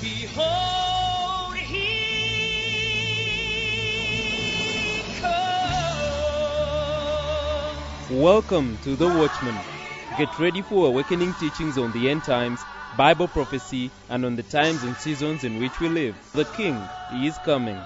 Behold, he comes. Welcome to The Watchman. Get ready for awakening teachings on the end times, Bible prophecy, and on the times and seasons in which we live. The King is coming.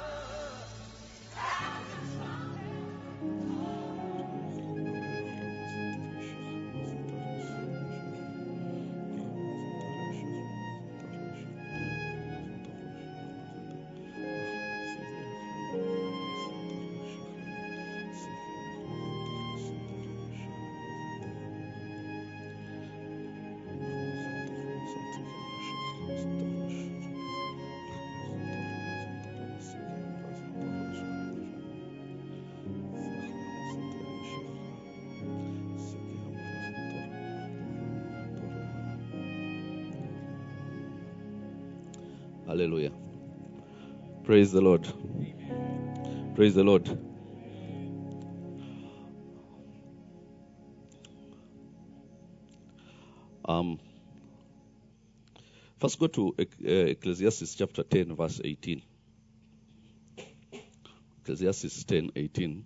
Hallelujah. Praise the Lord. Praise the Lord. First go to Ecclesiastes chapter 10 verse 18. Ecclesiastes 10:18.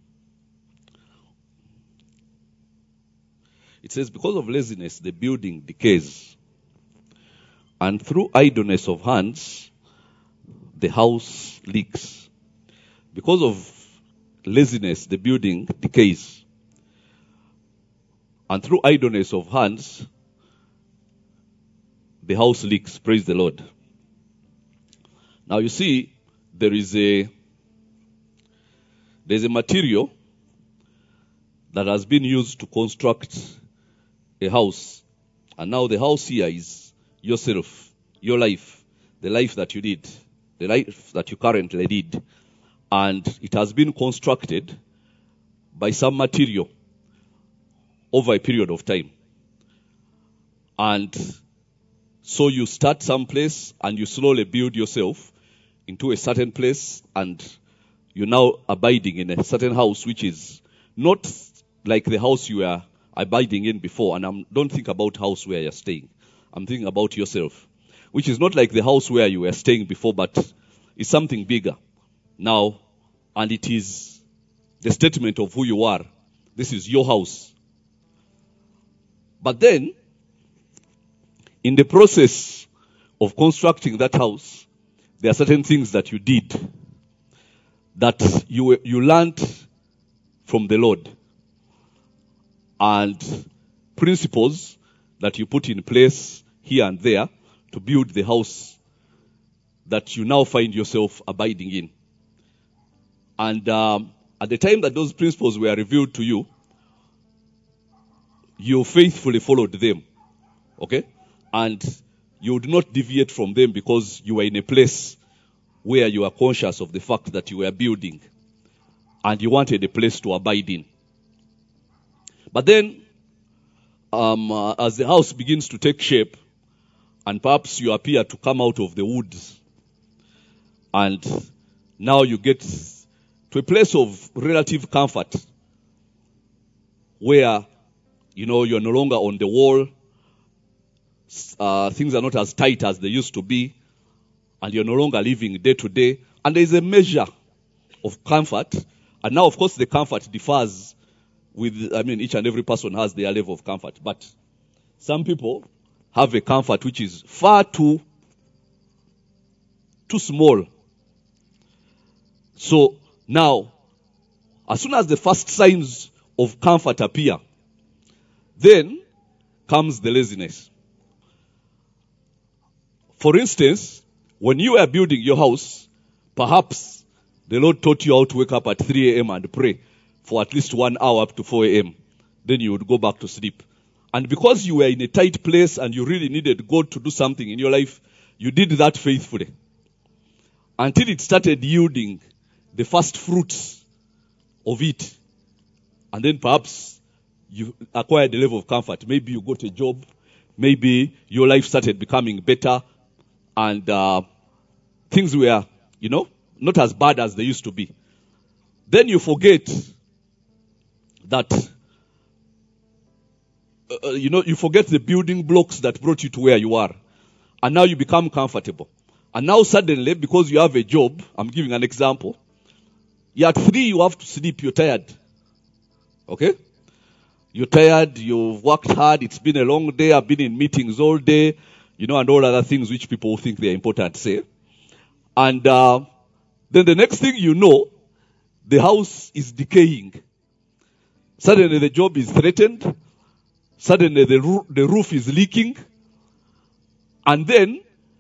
It says, because of laziness the building decays, and through idleness of hands the house leaks. Because of laziness the building decays, and through idleness of hands the house leaks. Praise the Lord. Now you see, there's a material that has been used to construct a house, and now the house here is yourself, your life, the life that you did, the life that you currently did, and it has been constructed by some material over a period of time. And so you start someplace and you slowly build yourself into a certain place, and you're now abiding in a certain house which is not like the house you were abiding in before. And don't think about house where you're staying. I'm thinking about yourself, which is not like the house where you were staying before, but it's something bigger now, and it is the statement of who you are. This is your house. But then, in the process of constructing that house, there are certain things that you did that you learned from the Lord, and principles that you put in place here and there to build the house that you now find yourself abiding in. And at the time that those principles were revealed to you, you faithfully followed them. Okay? And you would not deviate from them because you were in a place where you are conscious of the fact that you were building and you wanted a place to abide in. But then, as the house begins to take shape, and perhaps you appear to come out of the woods, and now you get to a place of relative comfort where, you're no longer on the wall, things are not as tight as they used to be, and you're no longer living day to day, and there is a measure of comfort. And now, of course, the comfort differs each and every person has their level of comfort, but some people have a comfort which is far too small. So now, as soon as the first signs of comfort appear, then comes the laziness. For instance, when you are building your house, perhaps the Lord taught you how to wake up at 3 a.m. and pray for at least 1 hour up to 4 a.m. Then you would go back to sleep. And because you were in a tight place and you really needed God to do something in your life, you did that faithfully until it started yielding the first fruits of it. And then perhaps you acquired a level of comfort. Maybe you got a job. Maybe your life started becoming better. And things were, not as bad as they used to be. Then you forget that, you forget the building blocks that brought you to where you are. And now you become comfortable. And now suddenly, because you have a job, I'm giving an example, you're at 3, you have to sleep, you're tired. Okay? You're tired, you've worked hard, it's been a long day, I've been in meetings all day, and all other things which people think they're important, say. And then the next thing you know, the house is decaying. Suddenly the job is threatened. Suddenly the roof is leaking. And then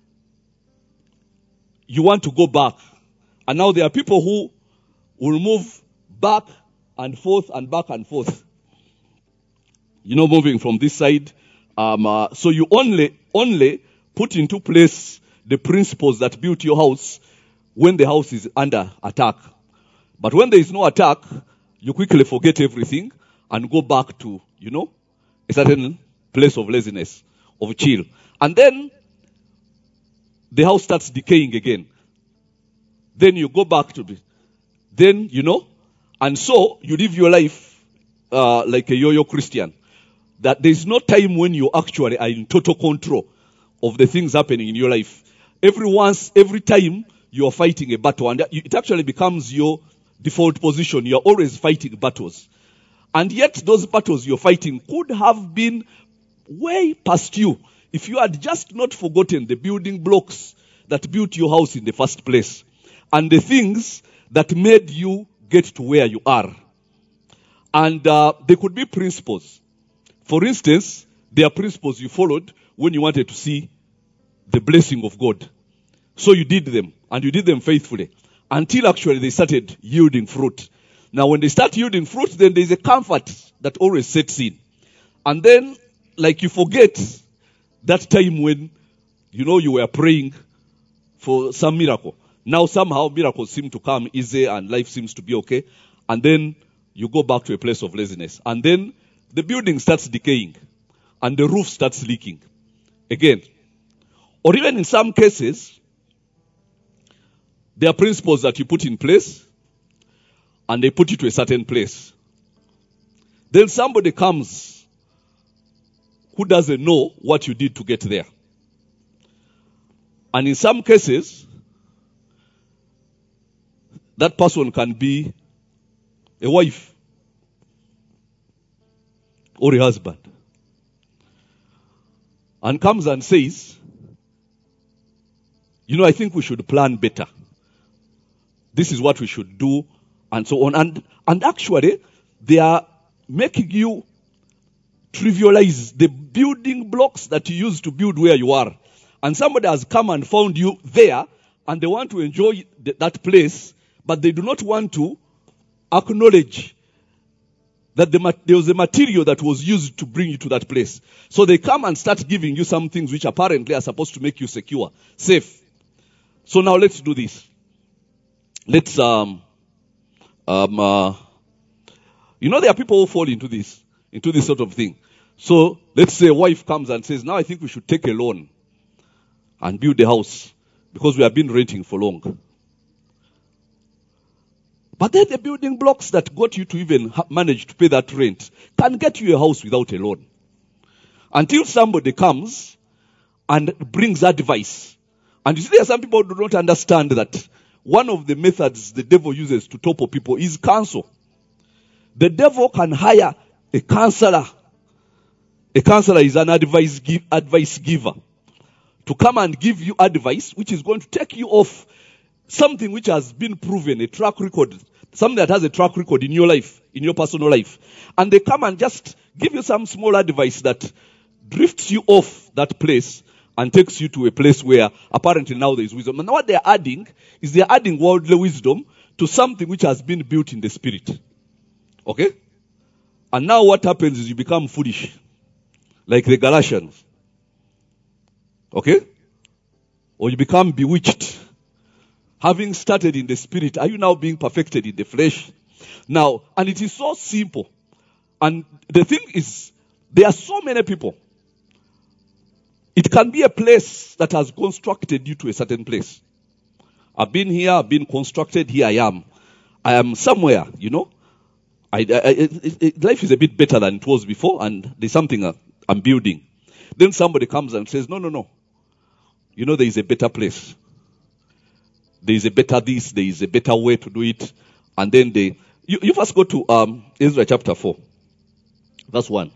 you want to go back. And now there are people who will move back and forth and back and forth. Moving from this side. So you only put into place the principles that built your house when the house is under attack. But when there is no attack, you quickly forget everything and go back to, a certain place of laziness, of chill. And then the house starts decaying again. Then you go back to then, and so you live your life like a yo-yo Christian. That there is no time when you actually are in total control of the things happening in your life. Every time you are fighting a battle, and it actually becomes your default position. You are always fighting battles. And yet those battles you're fighting could have been way past you if you had just not forgotten the building blocks that built your house in the first place and the things that made you get to where you are. And they could be principles. For instance, there are principles you followed when you wanted to see the blessing of God. So you did them, and you did them faithfully, until actually they started yielding fruit. Now when they start yielding fruit, then there's a comfort that always sets in. And then, like you forget that time when, you were praying for some miracle. Now somehow miracles seem to come easy and life seems to be okay. And then you go back to a place of laziness. And then the building starts decaying. And the roof starts leaking. Again. Or even in some cases, there are principles that you put in place. And they put you to a certain place. Then somebody comes who doesn't know what you did to get there. And in some cases, that person can be a wife or a husband. And comes and says, I think we should plan better. This is what we should do, and so on. And actually, they are making you trivialize the building blocks that you use to build where you are. And somebody has come and found you there, and they want to enjoy that place, but they do not want to acknowledge that there was a material that was used to bring you to that place. So they come and start giving you some things which apparently are supposed to make you secure, safe. So now let's do this. Let's, there are people who fall into this sort of thing. So let's say a wife comes and says, now I think we should take a loan and build a house because we have been renting for long. But then the building blocks that got you to even manage to pay that rent can get you a house without a loan. Until somebody comes and brings advice. And you see, there are some people who do not understand that one of the methods the devil uses to topple people is counsel. The devil can hire a counselor. A counselor is an advice giver. To come and give you advice which is going to take you off something which has been proven, a track record, something that has a track record in your life, in your personal life. And they come and just give you some small advice that drifts you off that place and takes you to a place where apparently now there is wisdom. And what they're adding is they're adding worldly wisdom to something which has been built in the spirit. Okay? And now what happens is you become foolish. Like the Galatians. Okay? Or you become bewitched. Having started in the spirit, are you now being perfected in the flesh? Now, and it is so simple. And the thing is, there are so many people. It can be a place that has constructed you to a certain place. I've been here, I've been constructed, here I am. I am somewhere, life is a bit better than it was before, and there's something I'm building. Then somebody comes and says, no. There is a better place. there is a better this, there is a better way to do it. And then you first go to Ezra chapter 4, verse 1.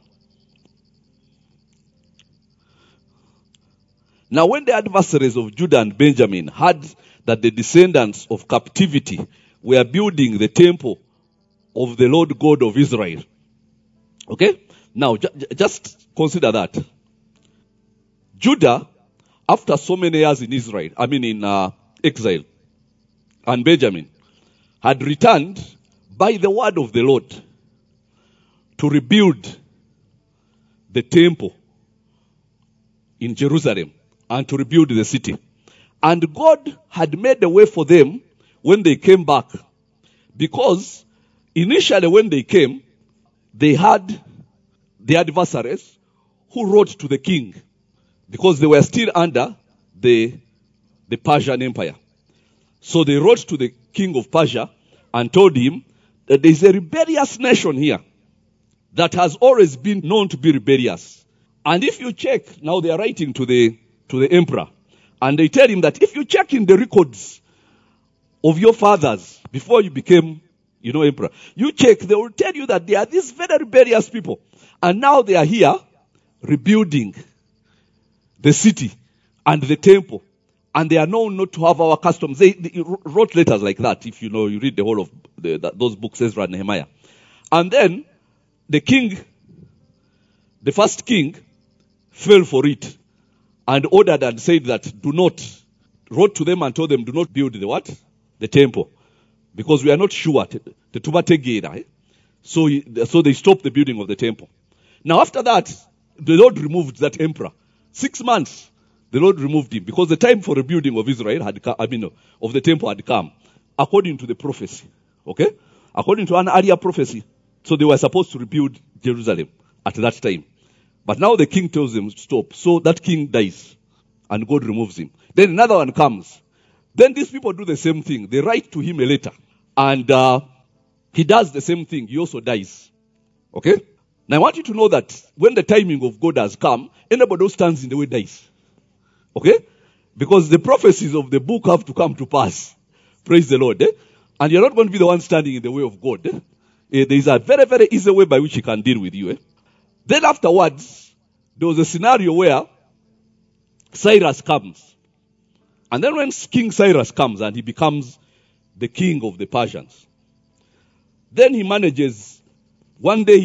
Now when the adversaries of Judah and Benjamin heard that the descendants of captivity were building the temple of the Lord God of Israel. Okay? Now just consider that. Judah, after so many years in Israel, in exile, and Benjamin, had returned by the word of the Lord to rebuild the temple in Jerusalem and to rebuild the city. And God had made a way for them when they came back. Because initially when they came, they had the adversaries who wrote to the king, because they were still under the Persian Empire. So they wrote to the king of Persia and told him that there is a rebellious nation here that has always been known to be rebellious. And if you check, now they are writing to the emperor, and they tell him that if you check in the records of your fathers before you became, emperor, you check, they will tell you that they are these very rebellious people. And now they are here rebuilding the city and the temple. And they are known not to have our customs. They wrote letters like that, if you read the whole of those books, Ezra and Nehemiah. And then the first king, fell for it and ordered and said that wrote to them and told them, do not build the temple. Because we are not sure. So they stopped the building of the temple. Now after that, the Lord removed that emperor. 6 months, the Lord removed him, because the time for rebuilding of Israel had come, of the temple had come, according to the prophecy. Okay? According to an earlier prophecy. So they were supposed to rebuild Jerusalem at that time. But now the king tells them to stop. So that king dies, and God removes him. Then another one comes. Then these people do the same thing. They write to him a letter, and he does the same thing. He also dies. Okay? Now I want you to know that when the timing of God has come, anybody who stands in the way dies. Okay? Because the prophecies of the book have to come to pass. Praise the Lord. And you're not going to be the one standing in the way of God. There is a very, very easy way by which he can deal with you. Then afterwards, there was a scenario where Cyrus comes. And then when King Cyrus comes and he becomes the king of the Persians, then he manages, one day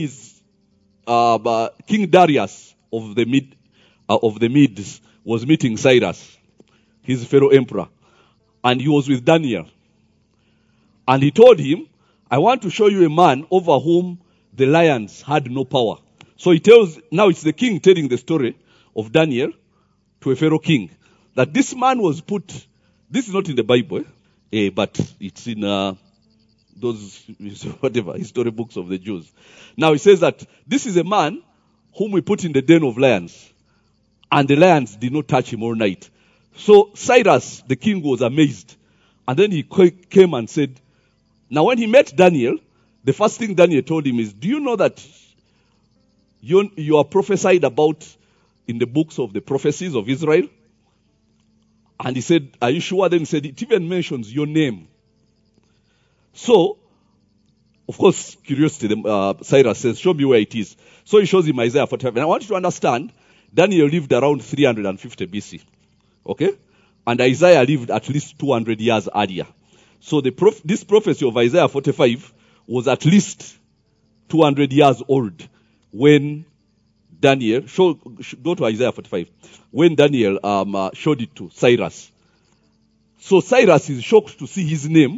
King Darius of the Medes was meeting Cyrus, his fellow emperor, and he was with Daniel. And he told him, I want to show you a man over whom the lions had no power. So now it's the king telling the story of Daniel to a Pharaoh king, that this man was put, this is not in the Bible, but it's in those history books of the Jews. Now he says that this is a man whom we put in the den of lions, and the lions did not touch him all night. So Cyrus, the king, was amazed. And then he came and said, now when he met Daniel, the first thing Daniel told him is, do you know that you are prophesied about in the books of the prophecies of Israel? And he said, are you sure? Then he said, it even mentions your name. So, of course, curiosity, Cyrus says, show me where it is. So he shows him Isaiah 45. And I want you to understand, Daniel lived around 350 BC. Okay? And Isaiah lived at least 200 years earlier. So this prophecy of Isaiah 45 was at least 200 years old when Daniel, go to Isaiah 45, when Daniel showed it to Cyrus. So Cyrus is shocked to see his name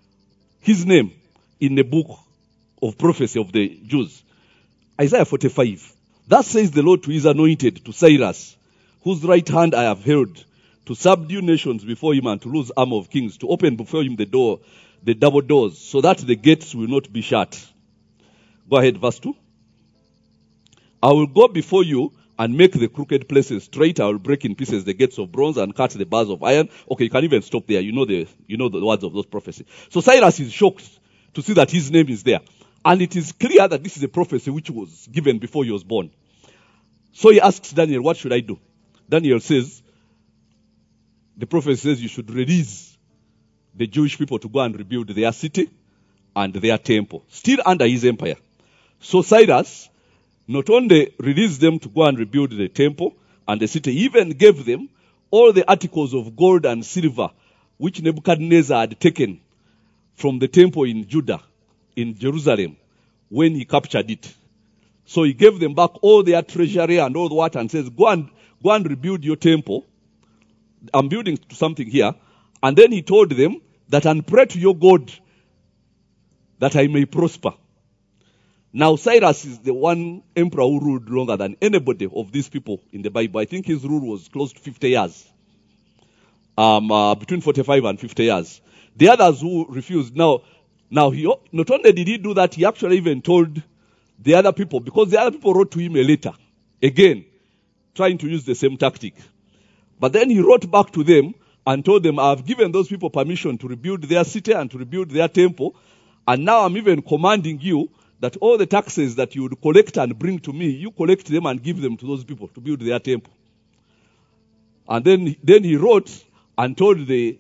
in the book of prophecy of the Jews. Isaiah 45. Thus says the Lord to his anointed, to Cyrus, whose right hand I have held, to subdue nations before him and to loose arm of kings, to open before him the double doors, so that the gates will not be shut. Go ahead, verse 2. I will go before you and make the crooked places straight. I will break in pieces the gates of bronze and cut the bars of iron. Okay, you can even stop there. You know the words of those prophecies. So Cyrus is shocked to see that his name is there. And it is clear that this is a prophecy which was given before he was born. So he asks Daniel, what should I do? Daniel says, the prophet says you should release the Jewish people to go and rebuild their city and their temple, still under his empire. So Cyrus not only released them to go and rebuild the temple and the city, he even gave them all the articles of gold and silver which Nebuchadnezzar had taken from the temple in Judah, in Jerusalem, when he captured it. So he gave them back all their treasury and all that and says, go and rebuild your temple. I'm building something here. And then he told them that, and pray to your God that I may prosper. Now Cyrus is the one emperor who ruled longer than anybody of these people in the Bible. I think his rule was close to 50 years. Between 45 and 50 years. The others who refused, now he not only did he do that, he actually even told the other people, because the other people wrote to him a letter, again, trying to use the same tactic. But then he wrote back to them and told them, I have given those people permission to rebuild their city and to rebuild their temple, and now I'm even commanding you that all the taxes that you would collect and bring to me, you collect them and give them to those people to build their temple. And then he wrote and told the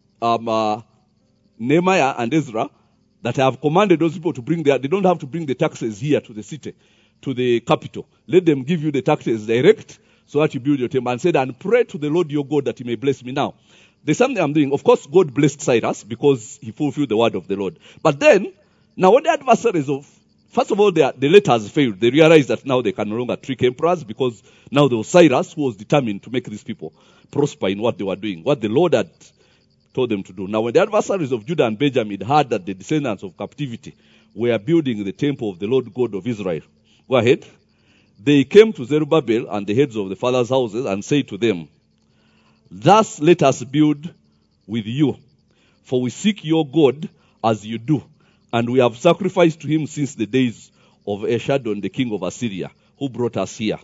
Nehemiah and Ezra that I have commanded those people to bring they don't have to bring the taxes here to the city, to the capital. Let them give you the taxes direct so that you build your temple. And said, and pray to the Lord your God that he may bless me. Now, there's something I'm doing. Of course, God blessed Cyrus because he fulfilled the word of the Lord. But then, now when the adversaries first of all, the letters failed. They realized that now they can no longer trick emperors because now there was Cyrus who was determined to make these people prosper in what they were doing, what the Lord had told them to do. Now, when the adversaries of Judah and Benjamin heard that the descendants of captivity were building the temple of the Lord God of Israel, go ahead. They came to Zerubbabel and the heads of the fathers' houses and said to them, thus let us build with you, for we seek your God as you do, and we have sacrificed to him since the days of Esarhaddon, the king of Assyria, who brought us here.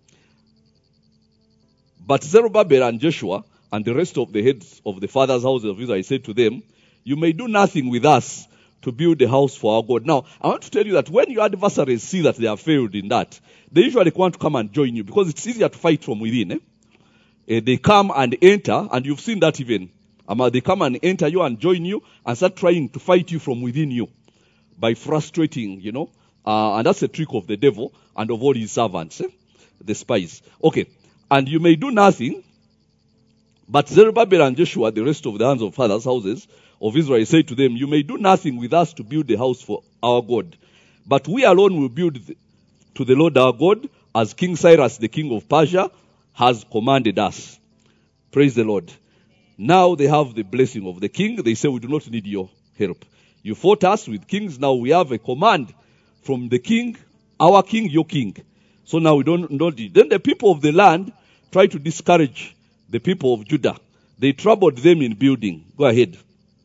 But Zerubbabel and Joshua and the rest of the heads of the fathers' houses of Israel said to them, you may do nothing with us to build a house for our God. Now, I want to tell you that when your adversaries see that they have failed in that, they usually want to come and join you because it's easier to fight from within. They come and enter, and you've seen that even. They come and enter you and join you and start trying to fight you from within you by frustrating, and that's a trick of the devil and of all his servants, the spies. Okay, and you may do nothing. But Zerubbabel and Joshua, the rest of the hands of fathers' houses of Israel, said to them, you may do nothing with us to build a house for our God, but we alone will build to the Lord our God, as King Cyrus, the king of Persia, has commanded us. Praise the Lord. Now they have the blessing of the king. They say, we do not need your help. You fought us with kings. Now we have a command from the king, our king, your king. So now we don't need. Then the people of the land try to discourage the people of Judah. They troubled them in building. Go ahead.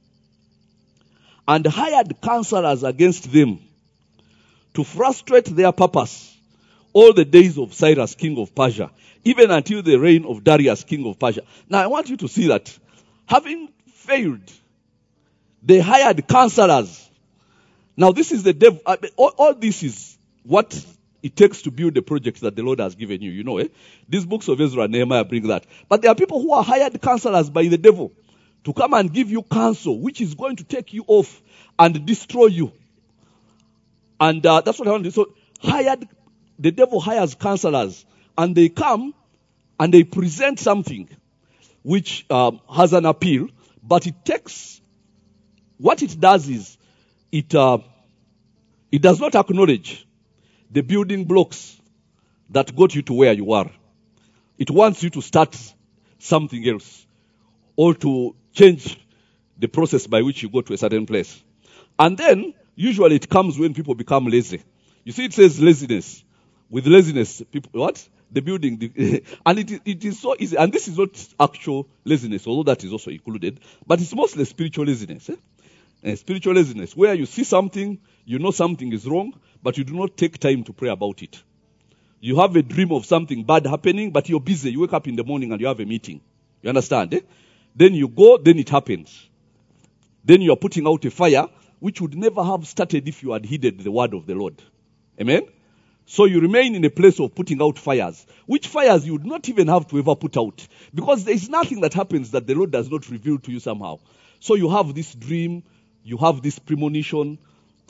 And hired counselors against them to frustrate their purpose all the days of Cyrus, king of Persia, even until the reign of Darius, king of Persia. Now I want you to see that having failed, they hired counselors. Now this is the devil. All this is what it takes to build the project that the Lord has given you. These books of Ezra and Nehemiah bring that. But there are people who are hired counselors by the devil to come and give you counsel, which is going to take you off and destroy you. And that's what I want to do. So the devil hires counselors, and they come and they present something which has an appeal, but what it does is, it does not acknowledge the building blocks that got you to where you are. It wants you to start something else or to change the process by which you go to a certain place. And then, usually it comes when people become lazy. You see, it says laziness. With laziness, people, what? The building. And it is so easy. And this is not actual laziness, although that is also included. But it's mostly spiritual laziness. Spiritual laziness, where you see something, you know something is wrong, but you do not take time to pray about it. You have a dream of something bad happening, but you're busy. You wake up in the morning and you have a meeting. You understand? Then you go, then it happens. Then you are putting out a fire which would never have started if you had heeded the word of the Lord. Amen? So you remain in a place of putting out fires, which fires you would not even have to ever put out, because there is nothing that happens that the Lord does not reveal to you somehow. So you have this dream, you have this premonition,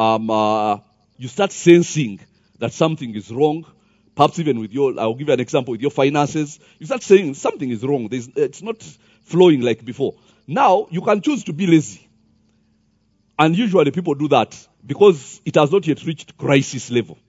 you start sensing that something is wrong, perhaps even with I'll give you an example, with your finances. You start saying something is wrong, it's not flowing like before. Now, you can choose to be lazy. And usually people do that because it has not yet reached crisis level.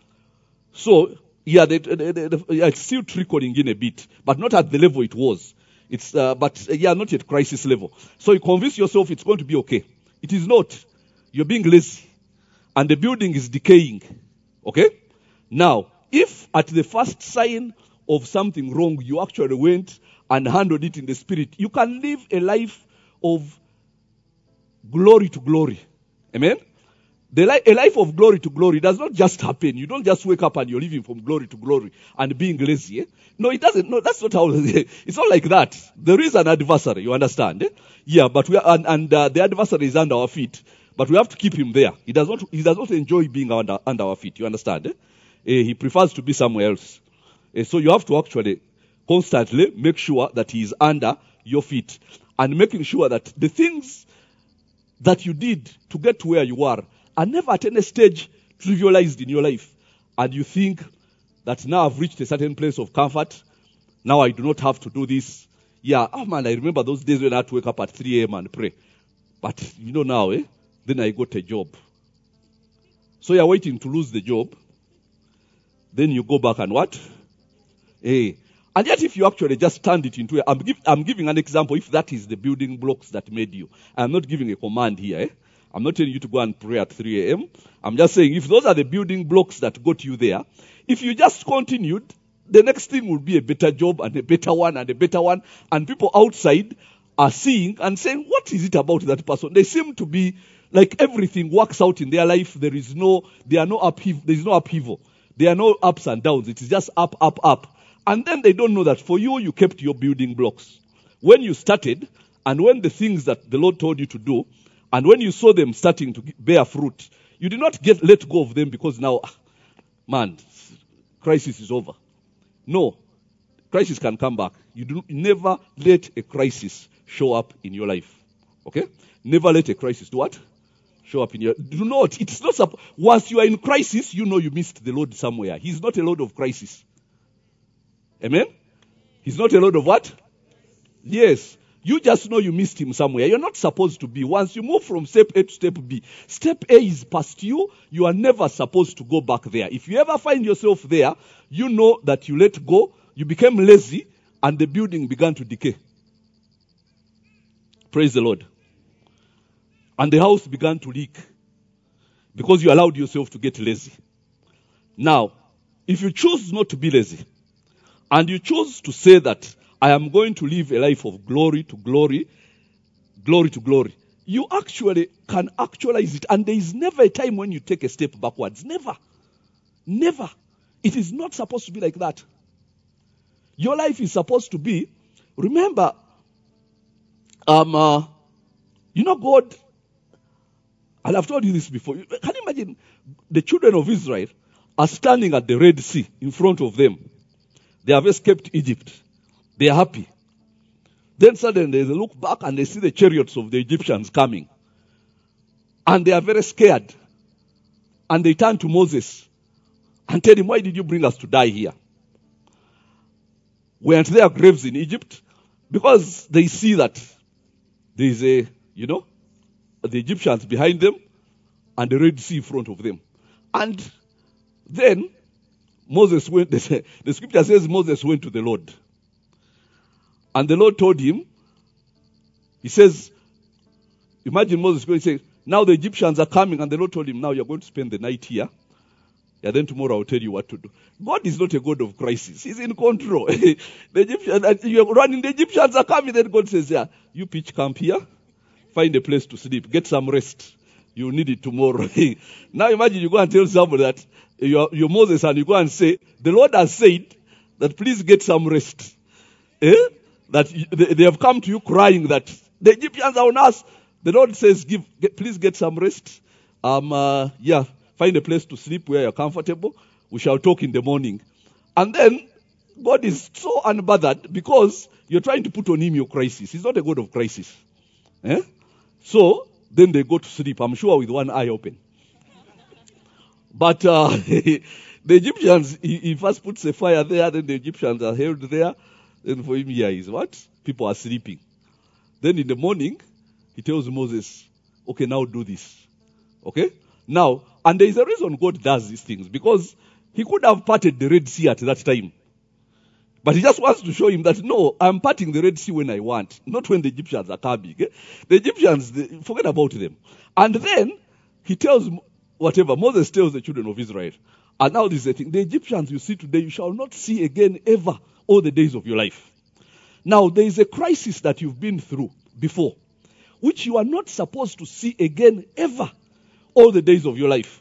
So, it's still trickling in a bit, but not at the level it was. It's, not yet crisis level. So you convince yourself it's going to be okay. It is not. You're being lazy. And the building is decaying. Okay? Now, if at the first sign of something wrong, you actually went and handled it in the spirit, you can live a life of glory to glory. Amen? A life of glory to glory does not just happen. You don't just wake up and you're living from glory to glory and being lazy. Eh? No, it doesn't. No, that's not how. It's not like that. There is an adversary. You understand? Eh? Yeah, but the adversary is under our feet. But we have to keep him there. He does not enjoy being under our feet. You understand? Eh? He prefers to be somewhere else. So you have to actually constantly make sure that he is under your feet, and making sure that the things that you did to get to where you are never at any stage trivialized in your life. And you think that now I've reached a certain place of comfort. Now I do not have to do this. Yeah, I remember those days when I had to wake up at 3 a.m. and pray. But now, then I got a job. So you're waiting to lose the job. Then you go back and what? And yet if you actually just turned it into I'm giving an example, if that is the building blocks that made you. I'm not giving a command here. I'm not telling you to go and pray at 3 a.m. I'm just saying, if those are the building blocks that got you there, if you just continued, the next thing will be a better job and a better one and a better one. And people outside are seeing and saying, what is it about that person? They seem to be like everything works out in their life. There is no upheaval. There are no ups and downs. It is just up, up, up. And then they don't know that for you kept your building blocks. When you started, and when the things that the Lord told you to do, and when you saw them starting to bear fruit, you did not let go of them because now, crisis is over. No, crisis can come back. You never let a crisis show up in your life. Okay? Never let a crisis do what? Show up in your... Do not. It's not... Once you are in crisis, you know you missed the Lord somewhere. He's not a Lord of crisis. Amen? He's not a Lord of what? Yes. You just know you missed him somewhere. You're not supposed to be. Once you move from step A to step B, step A is past you. You are never supposed to go back there. If you ever find yourself there, you know that you let go, you became lazy, and the building began to decay. Praise the Lord. And the house began to leak because you allowed yourself to get lazy. Now, if you choose not to be lazy, and you choose to say that I am going to live a life of glory to glory, glory to glory, you actually can actualize it. And there is never a time when you take a step backwards. Never. Never. It is not supposed to be like that. Your life is supposed to be, remember, God, and I've told you this before. Can you imagine the children of Israel are standing at the Red Sea in front of them. They have escaped Egypt. They are happy. Then suddenly they look back and they see the chariots of the Egyptians coming. And they are very scared. And they turn to Moses and tell him, why did you bring us to die here? Weren't there graves in Egypt? Because they see that there is the Egyptians behind them and the Red Sea in front of them. And then Moses went, the scripture says Moses went to the Lord. And the Lord told him, he says, imagine Moses going to say, now the Egyptians are coming, and the Lord told him, now you're going to spend the night here. Yeah, then tomorrow I'll tell you what to do. God is not a God of crisis. He's in control. The Egyptians are coming, then God says, yeah, you pitch camp here, find a place to sleep, get some rest. You need it tomorrow. Now imagine you go and tell somebody that you're Moses, and you go and say, the Lord has said that please get some rest. That they have come to you crying that the Egyptians are on us. The Lord says, please get some rest. Find a place to sleep where you're comfortable. We shall talk in the morning. And then God is so unbothered because you're trying to put on him your crisis. He's not a God of crisis. Eh? So then they go to sleep, I'm sure with one eye open. But the Egyptians, he first puts a fire there, then the Egyptians are held there. Then for him here is what? People are sleeping. Then in the morning, he tells Moses, okay, now do this. Okay? Now, and there is a reason God does these things, because he could have parted the Red Sea at that time. But he just wants to show him that, no, I'm parting the Red Sea when I want, not when the Egyptians are coming. Okay? The Egyptians, forget about them. And then he tells whatever, Moses tells the children of Israel. And now this is the thing, the Egyptians you see today, you shall not see again ever all the days of your life. Now, there is a crisis that you've been through before, which you are not supposed to see again ever all the days of your life.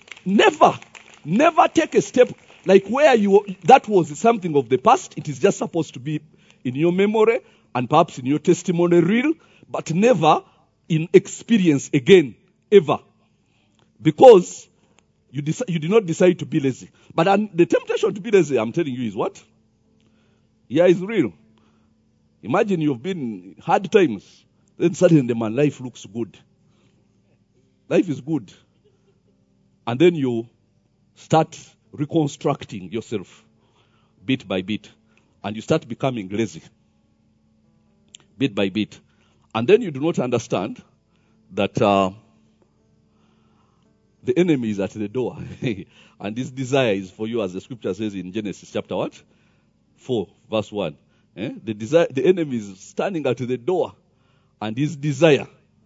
Never take a step like where that was something of the past. It is just supposed to be in your memory and perhaps in your testimony reel, but never in experience again, ever. Because you did not decide to be lazy. But the temptation to be lazy, I'm telling you, is what? Yeah, it's real. Imagine you've been in hard times, then suddenly, man, life looks good. Life is good. And then you start reconstructing yourself bit by bit. And you start becoming lazy bit by bit. And then you do not understand that the enemy is at the door. And this desire is for you, as the scripture says in Genesis chapter what? 4, verse 1. The enemy is standing at the door. And his desire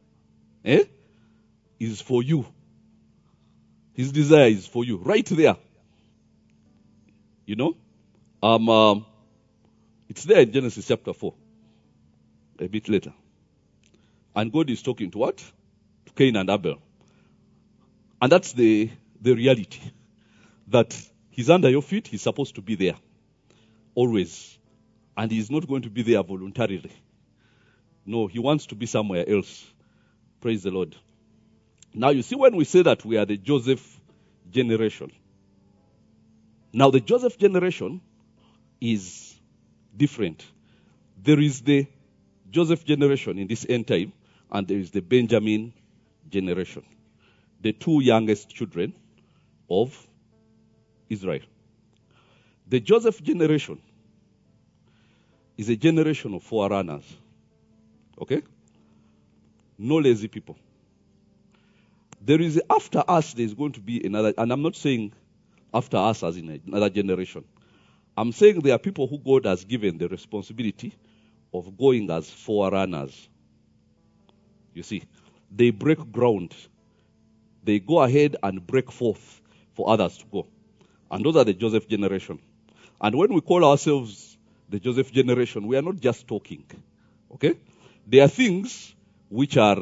is for you. His desire is for you. Right there. You know? It's there in Genesis chapter 4. A bit later. And God is talking to what? To Cain and Abel. And that's the reality. That he's under your feet, he's supposed to be there. Always. And he's not going to be there voluntarily. No, he wants to be somewhere else. Praise the Lord. Now you see, when we say that we are the Joseph generation. Now the Joseph generation is different. There is the Joseph generation in this end time, and there is the Benjamin generation. The two youngest children of Israel. The Joseph generation is a generation of forerunners. Okay? No lazy people. There is after us, there is going to be another, and I'm not saying after us as in another generation. I'm saying there are people who God has given the responsibility of going as forerunners. You see, they break ground. They go ahead and break forth for others to go. And those are the Joseph generation. And when we call ourselves the Joseph generation, we are not just talking. Okay? There are things which are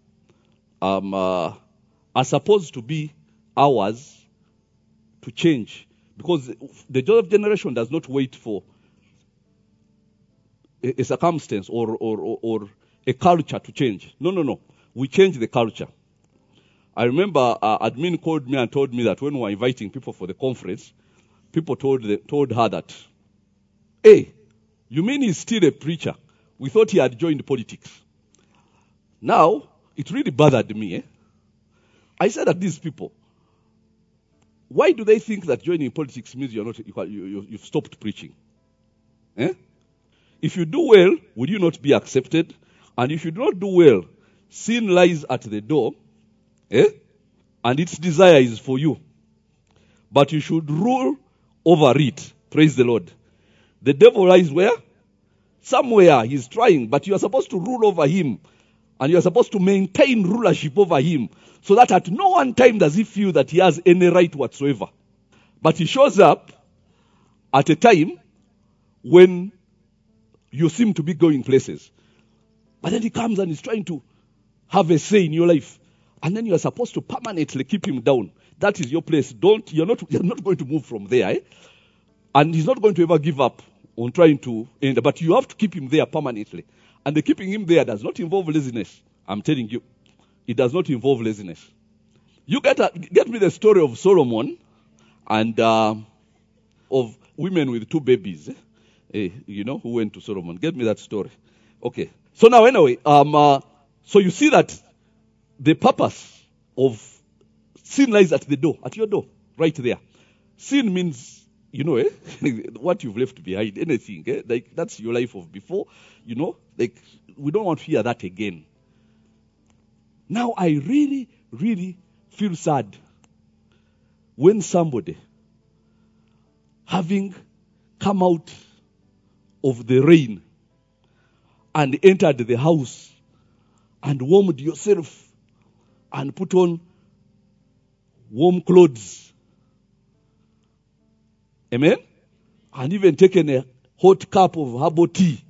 supposed to be ours to change. Because the Joseph generation does not wait for a circumstance or a culture to change. No. We change the culture. I remember admin called me and told me that when we were inviting people for the conference, people told her that, hey, you mean he's still a preacher? We thought he had joined politics. Now, it really bothered me. I said that these people, why do they think that joining politics means you've stopped preaching? If you do well, will you not be accepted? And if you do not do well, sin lies at the door, and its desire is for you. But you should rule over it. Praise the Lord. The devil lies where? Somewhere he's trying, but you are supposed to rule over him. And you are supposed to maintain rulership over him, so that at no one time does he feel that he has any right whatsoever. But he shows up at a time when you seem to be going places. But then he comes and he's trying to have a say in your life. And then you are supposed to permanently keep him down. That is your place. You're not going to move from there. And he's not going to ever give up on trying to end. But you have to keep him there permanently. And the keeping him there does not involve laziness. I'm telling you. It does not involve laziness. You get me the story of Solomon and of women with 2 babies, who went to Solomon. Get me that story. Okay. So now anyway, so you see that the purpose of sin lies at the door, at your door, right there. Sin means, what you've left behind, anything, like that's your life of before, like we don't want to hear that again. Now I really, really feel sad when somebody, having come out of the rain and entered the house and warmed yourself and put on warm clothes, amen, and even taken a hot cup of herbal tea.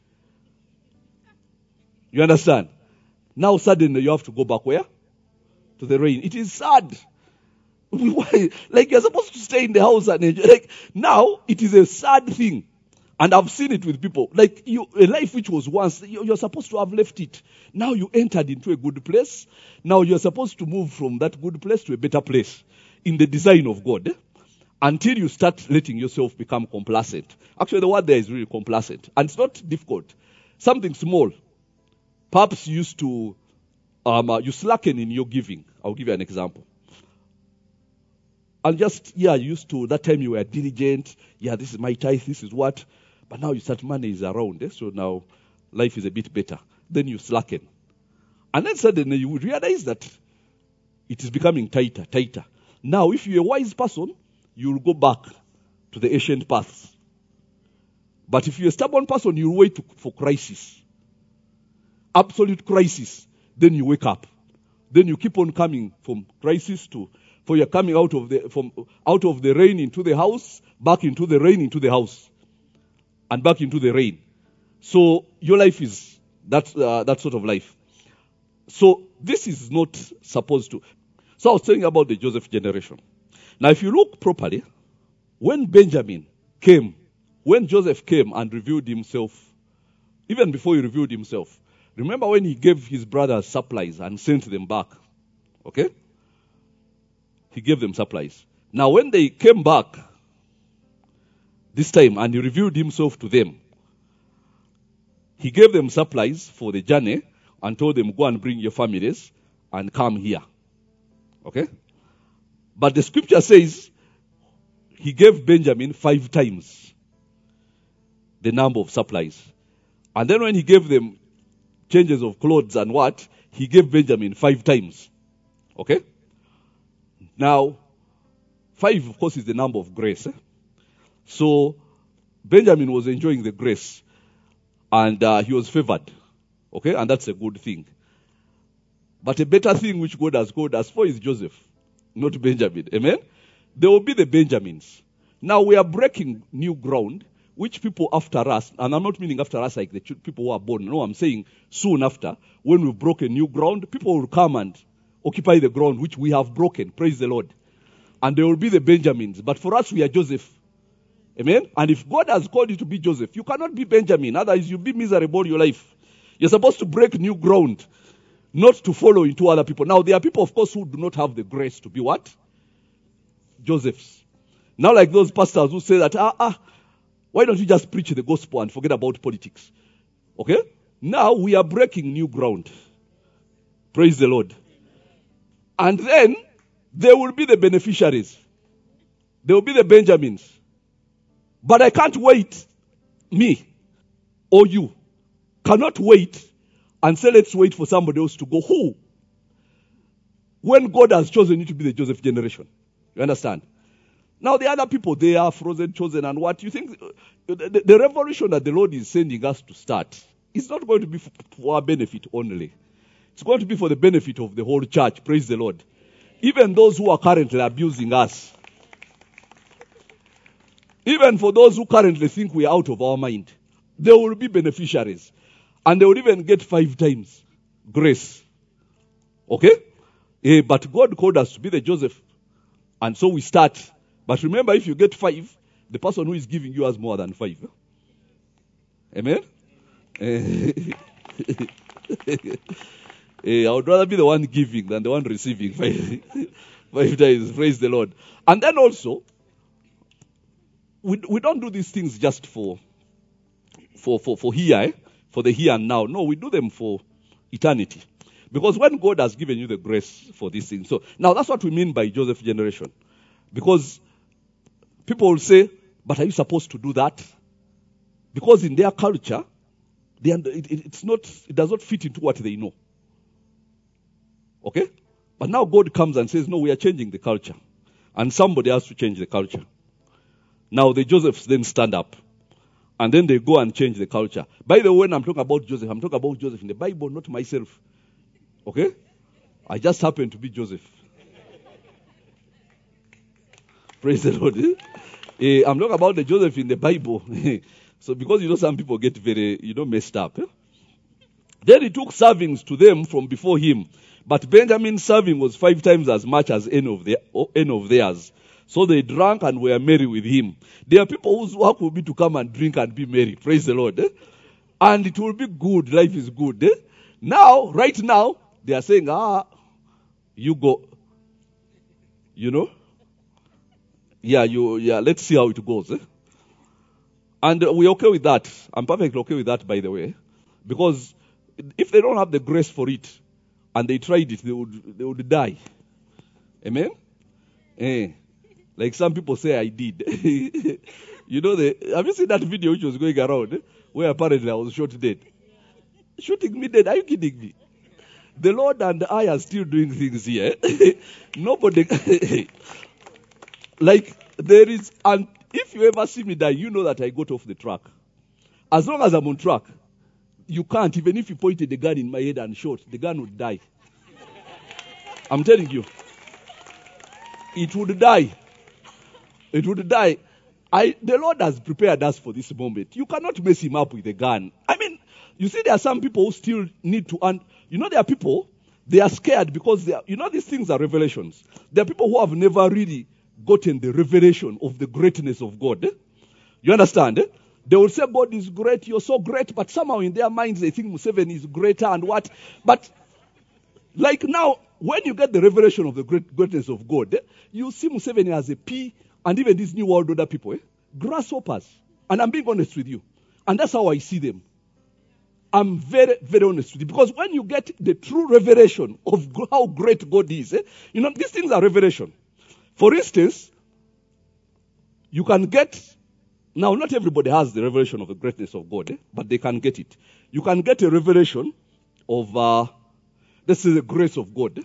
You understand? Now suddenly you have to go back where? To the rain. It is sad. Why? Like you're supposed to stay in the house and enjoy. Like now it is a sad thing. And I've seen it with people. Like a life which was once, you're supposed to have left it. Now you entered into a good place. Now you're supposed to move from that good place to a better place in the design of God. Until you start letting yourself become complacent. Actually, the word there is really complacent. And it's not difficult. Something small. Perhaps you used to, you slacken in your giving. I'll give you an example. And you used to, that time you were diligent. Yeah, this is my tithe, this is what. But now you start, money is around. So now life is a bit better. Then you slacken. And then suddenly you realize that it is becoming tighter. Now, if you're a wise person, you'll go back to the ancient paths. But if you're a stubborn person, you'll wait for crisis. Absolute crisis. Then you wake up. Then you keep on coming from crisis for you're coming out of the rain into the house, back into the rain into the house, and back into the rain. So your life is that sort of life. So this is not supposed to. So I was telling about the Joseph generation. Now, if you look properly, when Joseph came and revealed himself, even before he revealed himself, remember when he gave his brothers supplies and sent them back? Okay? He gave them supplies. Now, when they came back this time and he revealed himself to them, he gave them supplies for the journey and told them, go and bring your families and come here. Okay? But the scripture says he gave Benjamin 5 times the number of supplies. And then when he gave them changes of clothes and what, he gave Benjamin 5 times. Okay? Now, 5, of course, is the number of grace. So, Benjamin was enjoying the grace. And he was favored. Okay? And that's a good thing. But a better thing which God has called us for is Joseph. Not Benjamin. Amen? There will be the Benjamins. Now we are breaking new ground, which people after us, and I'm not meaning after us like the people who are born. No, I'm saying soon after, when we've broken new ground, people will come and occupy the ground which we have broken. Praise the Lord. And there will be the Benjamins. But for us, we are Joseph. Amen? And if God has called you to be Joseph, you cannot be Benjamin. Otherwise, you'll be miserable in your life. You're supposed to break new ground. Not to follow into other people. Now, there are people, of course, who do not have the grace to be what? Josephs. Now, like those pastors who say that, why don't you just preach the gospel and forget about politics? Okay? Now, we are breaking new ground. Praise the Lord. And then, there will be the beneficiaries. There will be the Benjamins. But I can't wait, me or you, cannot wait and say, let's wait for somebody else to go. Who? When God has chosen you to be the Joseph generation. You understand? Now the other people, they are frozen, chosen, and what? You think the revolution that the Lord is sending us to start is not going to be for our benefit only. It's going to be for the benefit of the whole church. Praise the Lord. Even those who are currently abusing us. Even for those who currently think we are out of our mind. They will be beneficiaries. And they will even get 5 times grace. Okay? But God called us to be the Joseph. And so we start. But remember, if you get 5, the person who is giving you has more than 5. Amen? I would rather be the one giving than the one receiving. 5 times. Praise the Lord. And then also, we don't do these things just for here, for the here and now. No, we do them for eternity. Because when God has given you the grace for these things. So now that's what we mean by Joseph generation. Because people will say, but are you supposed to do that? Because in their culture, it does not fit into what they know. Okay? But now God comes and says, no, we are changing the culture. And somebody has to change the culture. Now the Josephs then stand up. And then they go and change the culture. By the way, when I'm talking about Joseph, I'm talking about Joseph in the Bible, not myself. Okay? I just happen to be Joseph. Praise the Lord. I'm talking about the Joseph in the Bible. So because some people get very, messed up. Then he took servings to them from before him. But Benjamin's serving was 5 times as much as any of theirs. So they drank and were merry with him. There are people whose work will be to come and drink and be merry. Praise the Lord. And it will be good. Life is good. Now, right now, they are saying, you go. Yeah, let's see how it goes. And we're okay with that. I'm perfectly okay with that, by the way. Because if they don't have the grace for it, and they tried it, they would die. Amen? Like some people say I did. Have you seen that video which was going around, where apparently I was shot dead? Shooting me dead? Are you kidding me? The Lord and I are still doing things here. Nobody... like, there is... And if you ever see me die, you know that I got off the track. As long as I'm on track, you can't, even if you pointed the gun in my head and shot, the gun would die. I'm telling you. It would die. It would die. The Lord has prepared us for this moment. You cannot mess him up with a gun. I mean, you see, there are some people who still need to... there are people, they are scared because these things are revelations. There are people who have never really gotten the revelation of the greatness of God. You understand? They will say God is great, you're so great, but somehow in their minds they think Museveni is greater and what. But like now, when you get the revelation of the greatness of God, you see Museveni as a pea, and even these new world order people, grasshoppers. And I'm being honest with you. And that's how I see them. I'm very, very honest with you. Because when you get the true revelation of how great God is, these things are revelation. For instance, you can get... Now, not everybody has the revelation of the greatness of God, but they can get it. You can get a revelation of, this is the grace of God.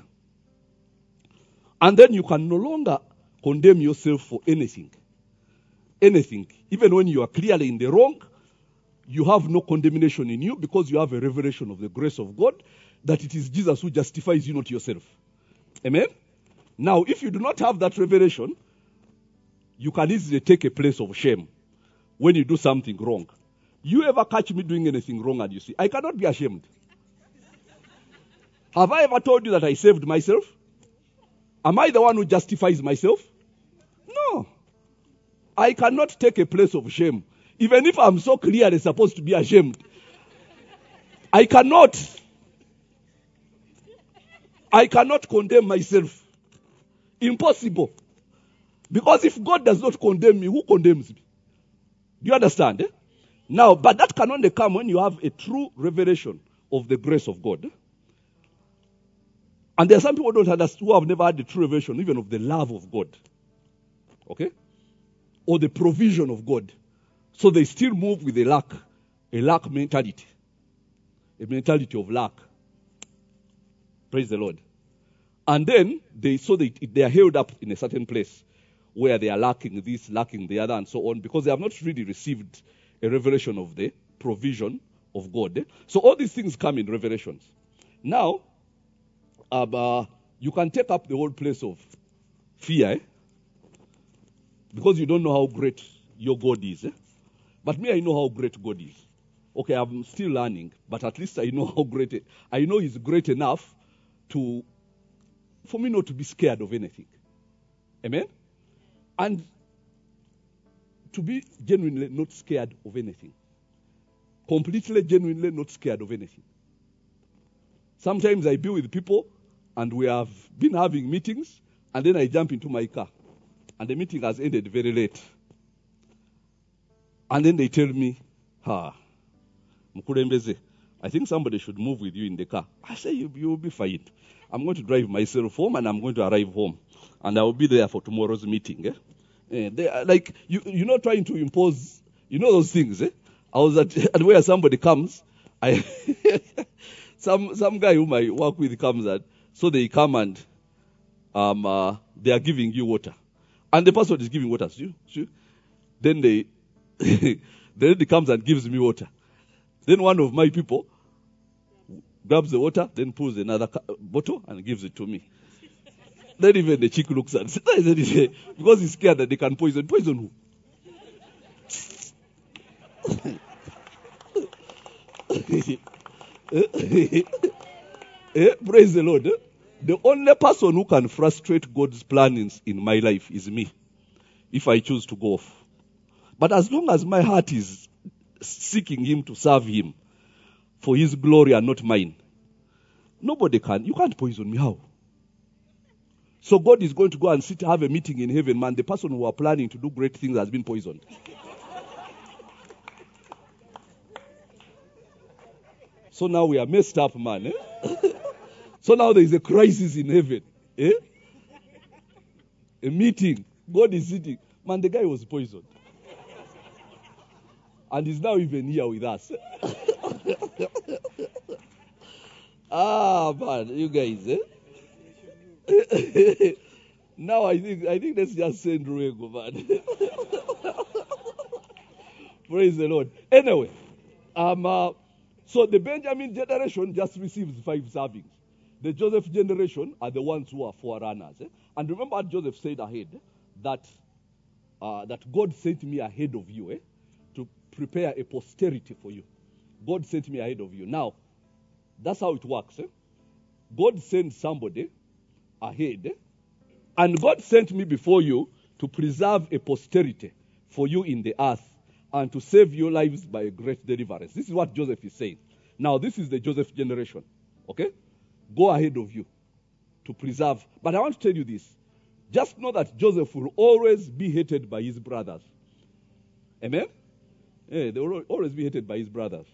And then you can no longer condemn yourself for anything. Anything. Even when you are clearly in the wrong, you have no condemnation in you because you have a revelation of the grace of God, that it is Jesus who justifies you, not yourself. Amen? Now, if you do not have that revelation, you can easily take a place of shame when you do something wrong. You ever catch me doing anything wrong and you see, I cannot be ashamed. Have I ever told you that I saved myself? Am I the one who justifies myself? No. I cannot take a place of shame. Even if I'm so clearly supposed to be ashamed. I cannot condemn myself. Impossible. Because if God does not condemn me, who condemns me? Do you understand? Now, but that can only come when you have a true revelation of the grace of God. And there are some people who don't understand, who have never had the true revelation, even of the love of God. Okay? Or the provision of God. So they still move with a lack mentality. A mentality of lack. Praise the Lord. And then they are held up in a certain place where they are lacking this, lacking the other, and so on, because they have not really received a revelation of the provision of God. So all these things come in revelations. Now, you can take up the whole place of fear, because you don't know how great your God is. But me, I know how great God is. Okay, I'm still learning, but at least I know how great I know He's great enough for me not to be scared of anything. Amen? And to be genuinely not scared of anything. Completely, genuinely not scared of anything. Sometimes I be with people and we have been having meetings And then I jump into my car. And the meeting has ended very late. And then they tell me, Mukurembeze, I think somebody should move with you in the car. I say, you'll be fine. I'm going to drive myself home and I'm going to arrive home. And I will be there for tomorrow's meeting. They are like, you're not trying to impose, those things. I was at where somebody comes. Some guy whom I work with comes at, so they come and they are giving you water. And the person is giving water to you. Then the lady comes and gives me water. Then one of my people grabs the water, then pulls another bottle and gives it to me. Then even the chick looks at it. Because he's scared that they can poison. Poison who? Praise the Lord. The only person who can frustrate God's plannings in my life is me, if I choose to go off. But as long as my heart is seeking Him to serve Him for His glory and not mine, nobody can. You can't poison me. How? So God is going to go and have a meeting in heaven, man. The person who are planning to do great things has been poisoned. So now we are messed up, man. So now there is a crisis in heaven. A meeting. God is sitting. Man, the guy was poisoned. And he's now even here with us. Man, you guys, Now I think let's just send Ruego, man. Praise the Lord. Anyway, so the Benjamin generation just receives 5 servings. The Joseph generation are the ones who are forerunners. And remember what Joseph said ahead, that God sent me ahead of you to prepare a posterity for you. God sent me ahead of you. Now, that's how it works. God sends somebody ahead, and God sent me before you to preserve a posterity for you in the earth and to save your lives by a great deliverance. This is what Joseph is saying. Now, this is the Joseph generation. Okay? Go ahead of you to preserve. But I want to tell you this. Just know that Joseph will always be hated by his brothers. Amen? Yeah, they will always be hated by his brothers.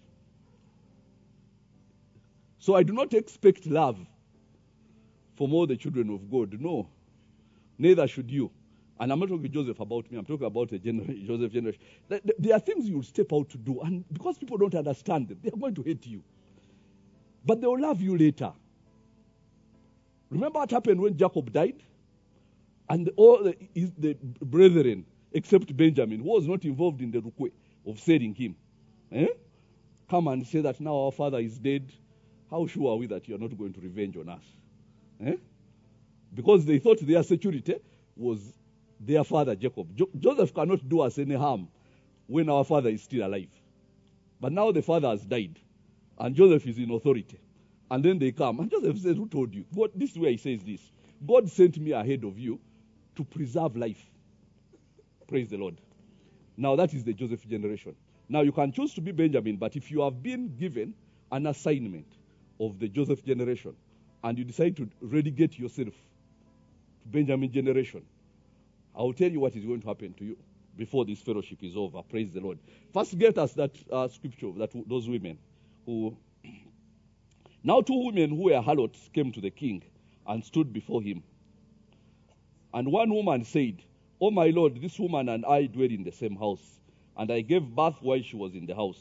So I do not expect love from all the children of God. No. Neither should you. And I'm not talking Joseph about me. I'm talking about a Joseph generation. There are things you will step out to do. And because people don't understand them, they are going to hate you. But they will love you later. Remember what happened when Jacob died? And all the brethren, except Benjamin, who was not involved in the request of selling him, come and say that now our father is dead. How sure are we that you are not going to revenge on us? Because they thought their security was their father Jacob. Joseph cannot do us any harm when our father is still alive. But now the father has died, and Joseph is in authority. And then they come, and Joseph says, who told you? God, this is where he says this. God sent me ahead of you to preserve life. Praise the Lord. Now that is the Joseph generation. Now you can choose to be Benjamin, but if you have been given an assignment of the Joseph generation, and you decide to relegate yourself to Benjamin generation, I will tell you what is going to happen to you before this fellowship is over. Praise the Lord. First, get us that scripture, that those women who... Now 2 women who were harlots came to the king and stood before him. And one woman said, "Oh my lord, this woman and I dwell in the same house, and I gave birth while she was in the house."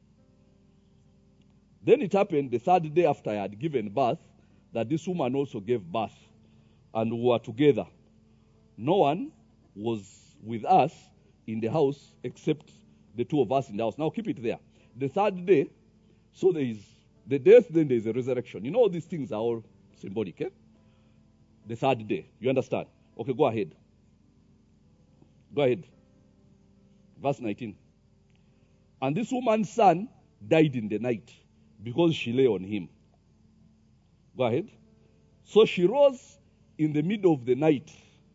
Then it happened the 3rd day after I had given birth that this woman also gave birth, and we were together. No one was with us in the house except the 2 of us in the house. Now keep it there. The 3rd day, so there is the death, then there is a resurrection. You know, all these things are all symbolic. The 3rd day. You understand? Okay, go ahead. Go ahead. Verse 19. And this woman's son died in the night because she lay on him. Go ahead. So she rose in the middle of the night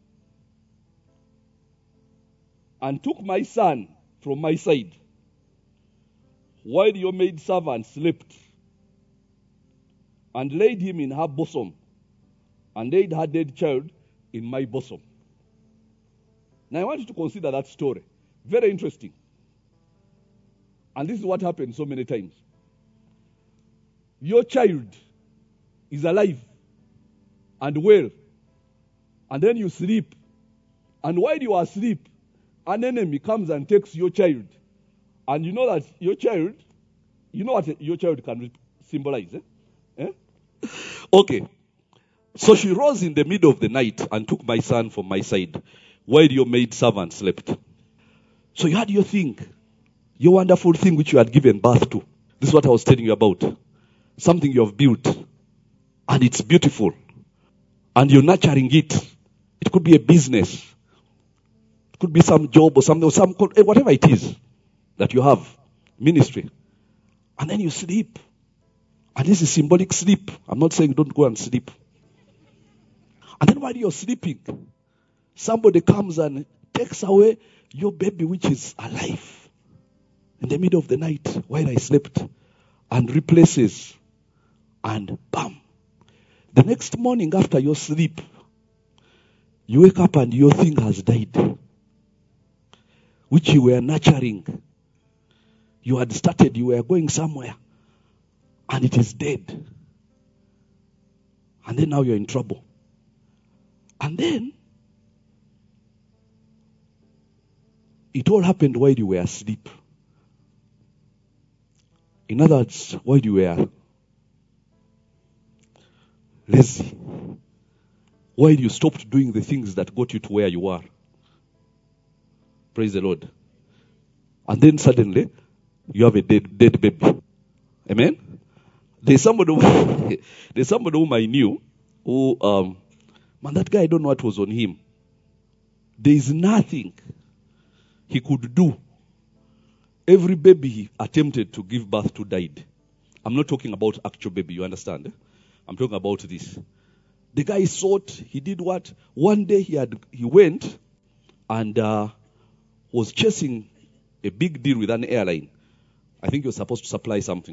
and took my son from my side while your maidservant slept, and laid him in her bosom, and laid her dead child in my bosom. Now I want you to consider that story. Very interesting. And this is what happens so many times. Your child is alive and well, and then you sleep. And while you are asleep, an enemy comes and takes your child. And you know that your child, you know what your child can symbolize? Okay. So she rose in the middle of the night and took my son from my side, while your maid servant slept. So you had your thing, your wonderful thing which you had given birth to. This is what I was telling you about. Something you have built, and it's beautiful, and you're nurturing it. It could be a business, it could be some job or something, or whatever it is that you have, ministry. And then you sleep. And this is symbolic sleep. I'm not saying don't go and sleep. And then while you're sleeping, somebody comes and takes away your baby which is alive in the middle of the night while I slept, and replaces, and bam. The next morning after your sleep, you wake up and your thing has died, which you were nurturing. You had started, you were going somewhere, and it is dead. And then now you're in trouble. And then, it all happened while you were asleep. In other words, while you were lazy. While you stopped doing the things that got you to where you are. Praise the Lord. And then suddenly, you have a dead baby. Amen? There's somebody whom I knew who, man, that guy, I don't know what was on him. There is nothing he could do. Every baby he attempted to give birth to died. I'm not talking about actual baby, you understand? I'm talking about this. The guy sought, he did what? One day he went and was chasing a big deal with an airline. I think he was supposed to supply something.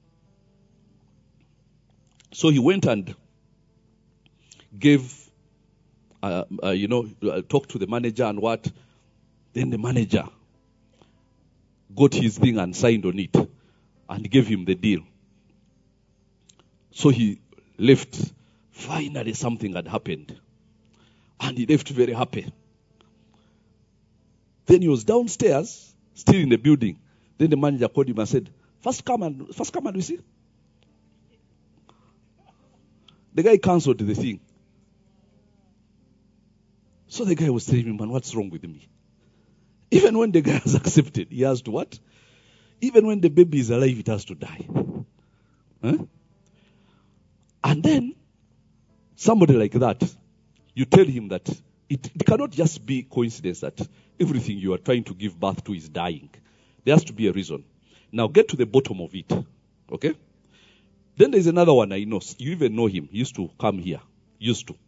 So he went and gave, talked to the manager and what. Then the manager got his thing and signed on it and gave him the deal. So he left. Finally something had happened. And he left very happy. Then he was downstairs, still in the building. Then the manager called him and said, First come and we see. The guy cancelled the thing. So the guy was telling him, man, what's wrong with me? Even when the guy has accepted, he has to what? Even when the baby is alive, it has to die. Huh? And then, somebody like that, you tell him that it cannot just be coincidence that everything you are trying to give birth to is dying. There has to be a reason. Now get to the bottom of it. Okay? Then there's another one I know. You even know him. He used to come here. Used to.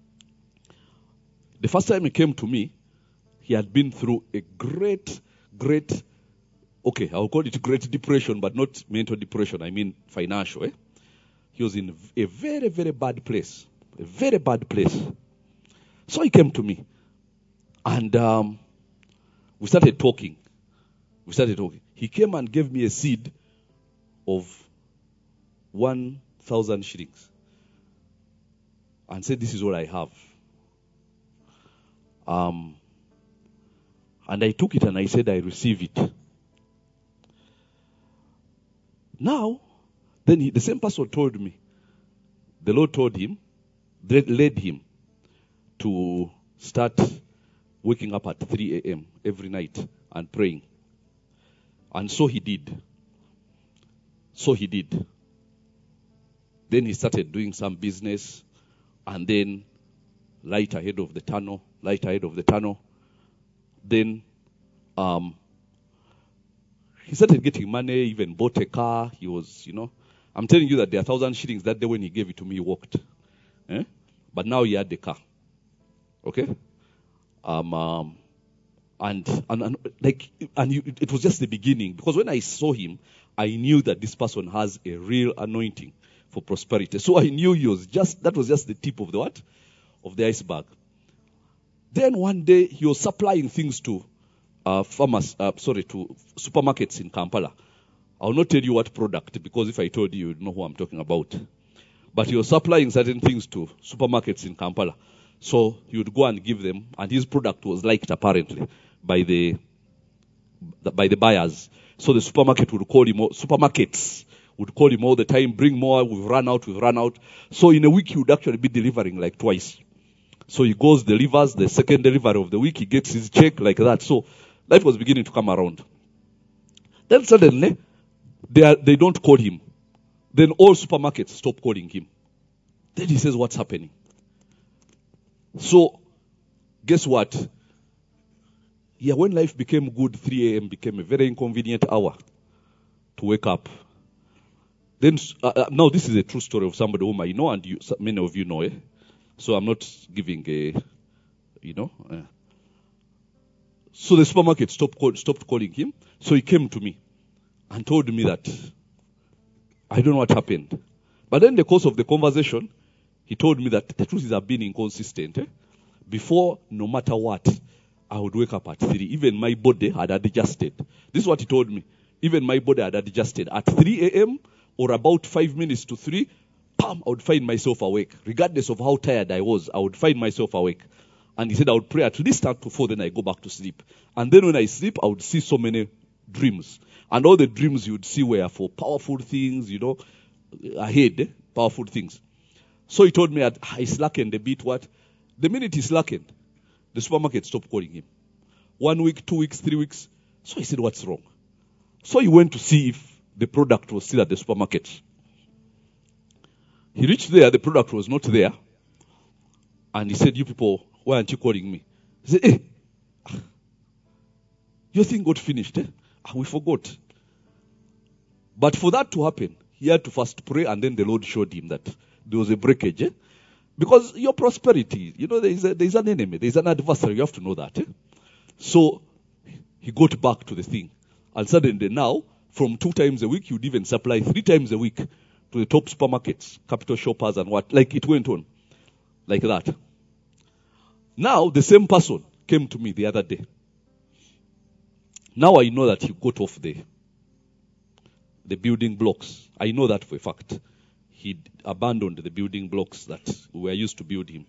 The first time he came to me, he had been through a great, okay, I'll call it great depression, but not mental depression. I mean financial. He was in a very, very bad place. A very bad place. So he came to me. And we started talking. He came and gave me a seed of 1,000 shillings. And said, this is what I have. And I took it and I said, I receive it. Now, then the same person told me, the Lord told him, led him to start waking up at 3 a.m. every night and praying. And so he did. Then he started doing some business, and then light ahead of the tunnel. Then he started getting money, even bought a car. He was, I'm telling you that there are 1,000 shillings that day when he gave it to me, he walked. But now he had the car. Okay? It was just the beginning. Because when I saw him, I knew that this person has a real anointing for prosperity. So I knew that was just the tip of the what? Of the iceberg. Then one day he was supplying things to to supermarkets in Kampala. I'll not tell you what product, because if I told you, you'd know who I'm talking about. But he was supplying certain things to supermarkets in Kampala. So he would go and give them, and his product was liked apparently by the buyers. So the supermarkets would call him all the time, bring more, we've run out. So in a week he would actually be delivering like twice. So he goes, delivers, the second delivery of the week, he gets his check like that. So life was beginning to come around. Then suddenly, they don't call him. Then all supermarkets stop calling him. Then he says, what's happening? So, guess what? Yeah, when life became good, 3 a.m. became a very inconvenient hour to wake up. Then, now this is a true story of somebody whom I know, and many of you know, eh? So I'm not giving So the supermarket stopped calling him. So he came to me and told me that I don't know what happened. But then in the course of the conversation, he told me that the truth is I've been inconsistent. Before, no matter what, I would wake up at 3. Even my body had adjusted. This is what he told me. Even my body had adjusted. At 3 a.m. or about 5 minutes to 3, I would find myself awake. Regardless of how tired I was, I would find myself awake. And he said I would pray at least up to 4, then I go back to sleep. And then when I sleep, I would see so many dreams. And all the dreams you would see were for powerful things, ahead, powerful things. So he told me I slackened a bit. The minute he slackened, the supermarket stopped calling him. 1 week, 2 weeks, 3 weeks. So he said, what's wrong? So he went to see if the product was still at the supermarket. He reached there, the product was not there. And he said, you people, why aren't you calling me? He said, hey, your thing got finished. We forgot. But for that to happen, he had to first pray, and then the Lord showed him that there was a breakage. Because your prosperity, there is an enemy, there is an adversary, you have to know that. So he got back to the thing. And suddenly now, from 2 times a week, he would even supply 3 times a week to the top supermarkets, Capital Shoppers and what. Like it went on. Like that. Now, the same person came to me the other day. Now I know that he got off the building blocks. I know that for a fact. He abandoned the building blocks that we were used to build him.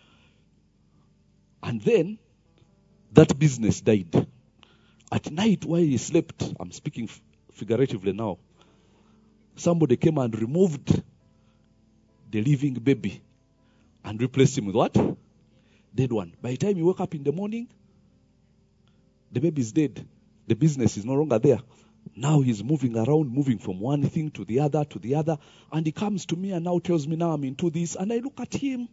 And then, that business died. At night while he slept, I'm speaking figuratively now, somebody came and removed the living baby and replaced him with what? Dead one. By the time you wake up in the morning, the baby is dead. The business is no longer there. Now he's moving around, moving from one thing to the other, and he comes to me and now tells me now I'm into this, and I look at him.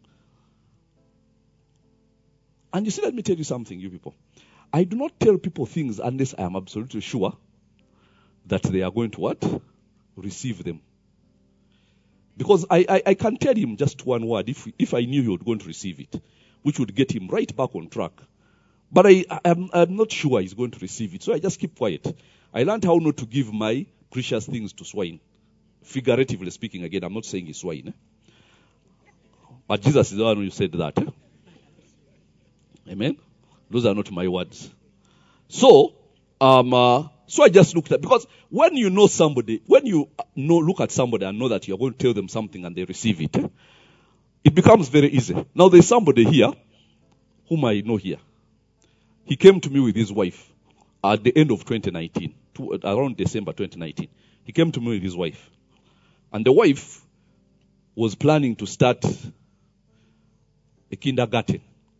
And you see, let me tell you something, you people. I do not tell people things unless I am absolutely sure that they are going to what? Receive them. Because I can tell him just one word if I knew he was going to receive it, which would get him right back on track. But I'm not sure he's going to receive it, so I just keep quiet. I learned how not to give my precious things to swine. Figuratively speaking, again, I'm not saying it's swine. But Jesus is the one who said that. Amen? Those are not my words. So I just looked at, because when you know somebody, look at somebody and know that you're going to tell them something and they receive it, it becomes very easy. Now there's somebody here whom I know here. He came to me with his wife at the end of 2019, around December 2019. He came to me with his wife. And the wife was planning to start a kindergarten.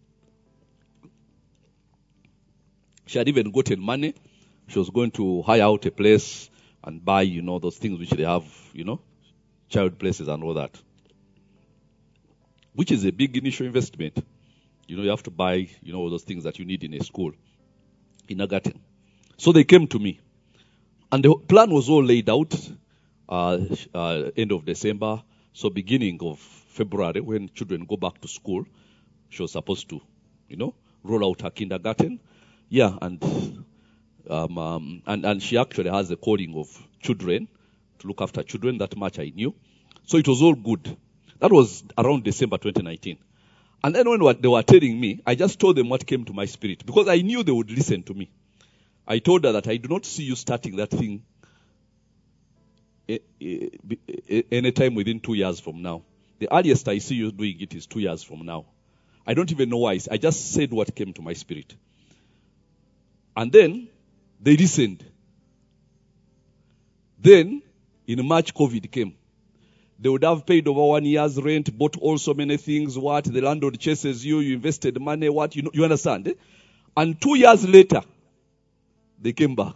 She had even gotten money. She was going to hire out a place and buy, those things which they have, child places and all that. Which is a big initial investment. You have to buy, all those things that you need in a school, in a garden. So they came to me. And the plan was all laid out, end of December. So beginning of February, when children go back to school, she was supposed to, roll out her kindergarten. Yeah, and she actually has a calling of children, to look after children. That much I knew. So it was all good. That was around December 2019. And then when they were telling me, I just told them what came to my spirit. Because I knew they would listen to me. I told her that I do not see you starting that thing anytime within 2 years from now. The earliest I see you doing it is 2 years from now. I don't even know why. I just said what came to my spirit. And then they listened. Then in March, COVID came. They would have paid over 1 year's rent, bought all so many things. What? The landlord chases you. You invested money. What? You understand? Eh? And 2 years later, they came back.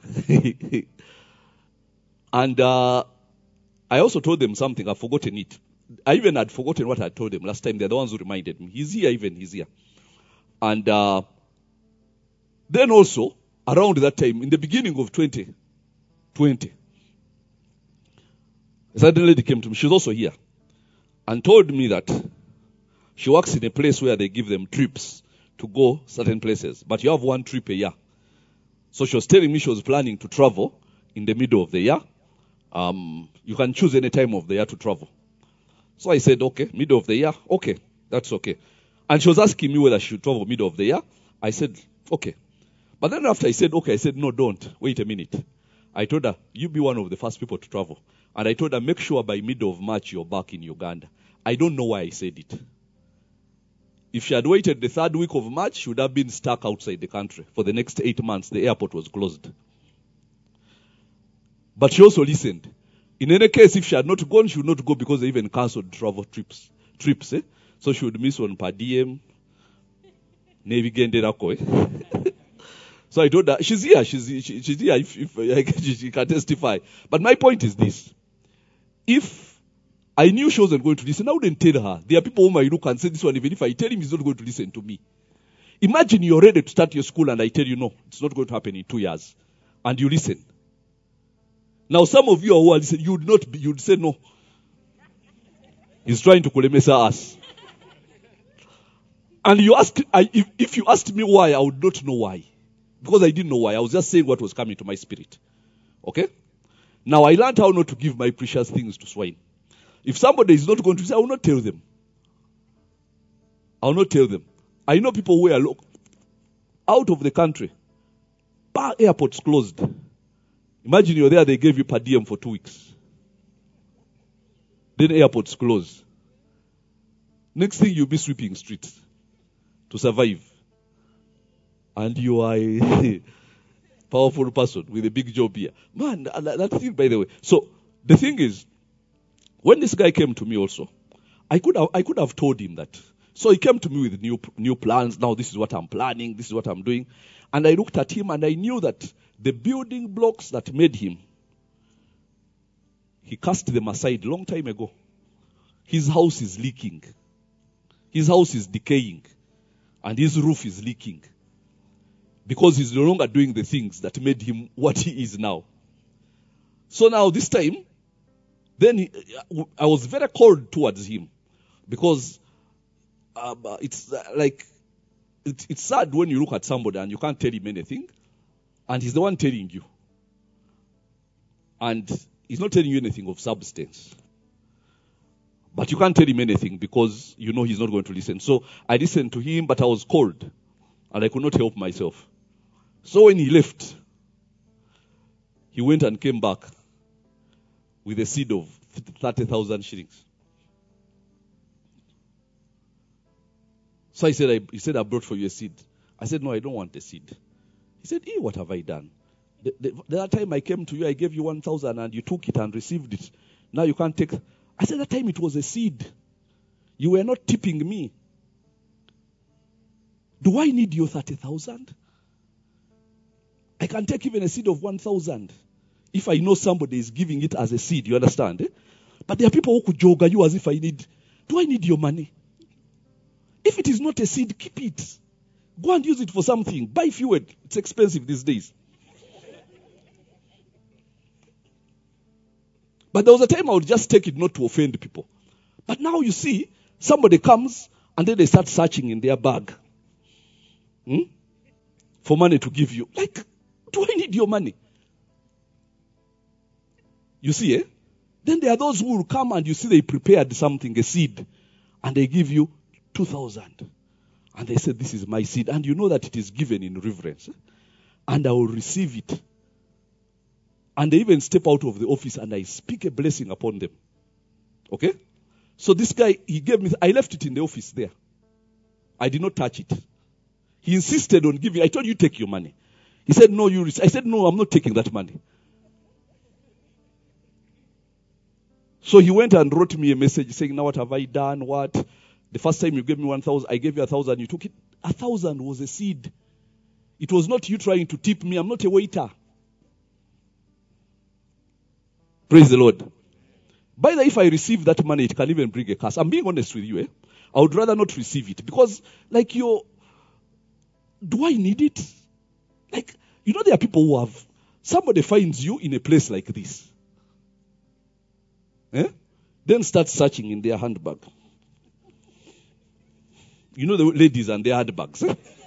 And I also told them something. I've forgotten it. I even had forgotten what I told them last time. They're the ones who reminded me. He's here. And then also, around that time, in the beginning of 2020, a certain lady came to me. She was also here and told me that she works in a place where they give them trips to go certain places. But you have 1 trip a year. So she was telling me she was planning to travel in the middle of the year. You can choose any time of the year to travel. So I said, okay, middle of the year. Okay, that's okay. And she was asking me whether she should travel middle of the year. I said, okay. But then after I said, okay, I said, no, don't. Wait a minute. I told her, you be one of the first people to travel. And I told her, make sure by middle of March you're back in Uganda. I don't know why I said it. If she had waited the 3rd week of March, she would have been stuck outside the country. For the next 8 months, the airport was closed. But she also listened. In any case, if she had not gone, she would not go because they even cancelled travel trips. Eh? So she would miss one per diem. So I told her, she's here. She's here if she can testify. But my point is this. If I knew she wasn't going to listen, I wouldn't tell her. There are people whom I look and say this one, even if I tell him he's not going to listen to me. Imagine you're ready to start your school and I tell you, no, it's not going to happen in 2 years. And you listen. Now some of you who are listening, you'd say no. He's trying to kulemesa us. And you ask, if you asked me why, I would not know why. Because I didn't know why. I was just saying what was coming to my spirit. Okay? Now I learned how not to give my precious things to swine. If somebody is not going to say, I will not tell them. I will not tell them. I know people who are out of the country. Airports closed. Imagine you're there, they gave you per diem for 2 weeks. Then airports close. Next thing you'll be sweeping streets to survive. And you are a powerful person with a big job here. Man, that thing, by the way. So, the thing is, when this guy came to me also, I could have told him that. So he came to me with new plans. Now this is what I'm planning. This is what I'm doing. And I looked at him and I knew that the building blocks that made him, he cast them aside long time ago. His house is leaking. His house is decaying. And his roof is leaking. Because he's no longer doing the things that made him what he is now. So now this time, then I was very cold towards him. Because it's like, it's sad when you look at somebody and you can't tell him anything. And he's the one telling you. And he's not telling you anything of substance. But you can't tell him anything because you know he's not going to listen. So I listened to him, but I was cold. And I could not help myself. So when he left, he went and came back with a seed of 30,000 shillings. So he said, I brought for you a seed. I said, no, I don't want a seed. He said, what have I done? The other time I came to you, I gave you 1,000 and you took it and received it. Now you can't take. I said, that time it was a seed. You were not tipping me. Do I need your 30,000? I can take even a seed of 1,000 if I know somebody is giving it as a seed. You understand? Eh? But there are people who could joga you as if do I need your money? If it is not a seed, keep it. Go and use it for something. Buy fuel. It's expensive these days. But there was a time I would just take it not to offend people. But now you see, somebody comes and then they start searching in their bag for money to give you. Like, do I need your money? You see, Then there are those who will come and you see they prepared something, a seed, and they give you 2,000. And they said, this is my seed. And you know that it is given in reverence. And I will receive it. And they even step out of the office and I speak a blessing upon them. Okay? So this guy, he gave me, I left it in the office there. I did not touch it. He insisted on giving, I told you take your money. He said, no, I said, no, I'm not taking that money. So he went and wrote me a message saying, now what have I done? What? The first time you gave me 1,000, I gave you 1,000, you took it. 1,000 was a seed. It was not you trying to tip me. I'm not a waiter. Praise the Lord. By the way, if I receive that money, it can even bring a curse. I'm being honest with you. I would rather not receive it. Because, do I need it? There are people who have, somebody finds you in a place like this. Then start searching in their handbag. You know the ladies and their handbags.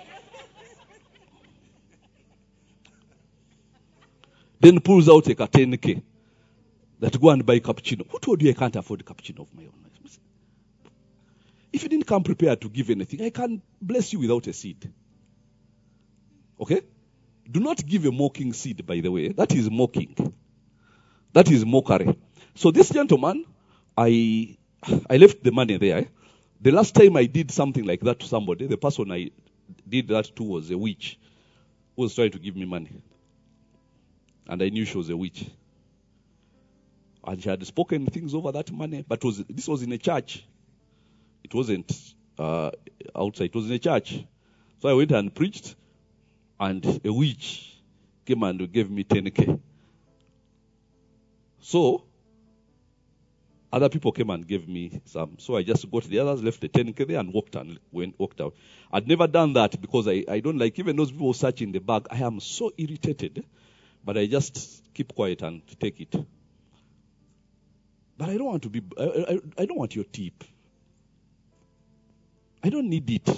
Then pulls out a 10K. That go and buy cappuccino. Who told you I can't afford cappuccino of my own? If you didn't come prepared to give anything, I can't bless you without a seed. Okay? Do not give a mocking seed, by the way. That is mocking. That is mockery. So this gentleman, I left the money there. The last time I did something like that to somebody, the person I did that to was a witch who was trying to give me money. And I knew she was a witch. And she had spoken things over that money, but this was in a church. It wasn't outside, it was in a church. So I went and preached, and a witch came and gave me 10K. So, other people came and gave me some. So I just got the others, left the 10K there and walked out. I'd never done that because I don't like, even those people search in the bag, I am so irritated. But I just keep quiet and take it. But I don't want to be, I don't want your tip. I don't need it.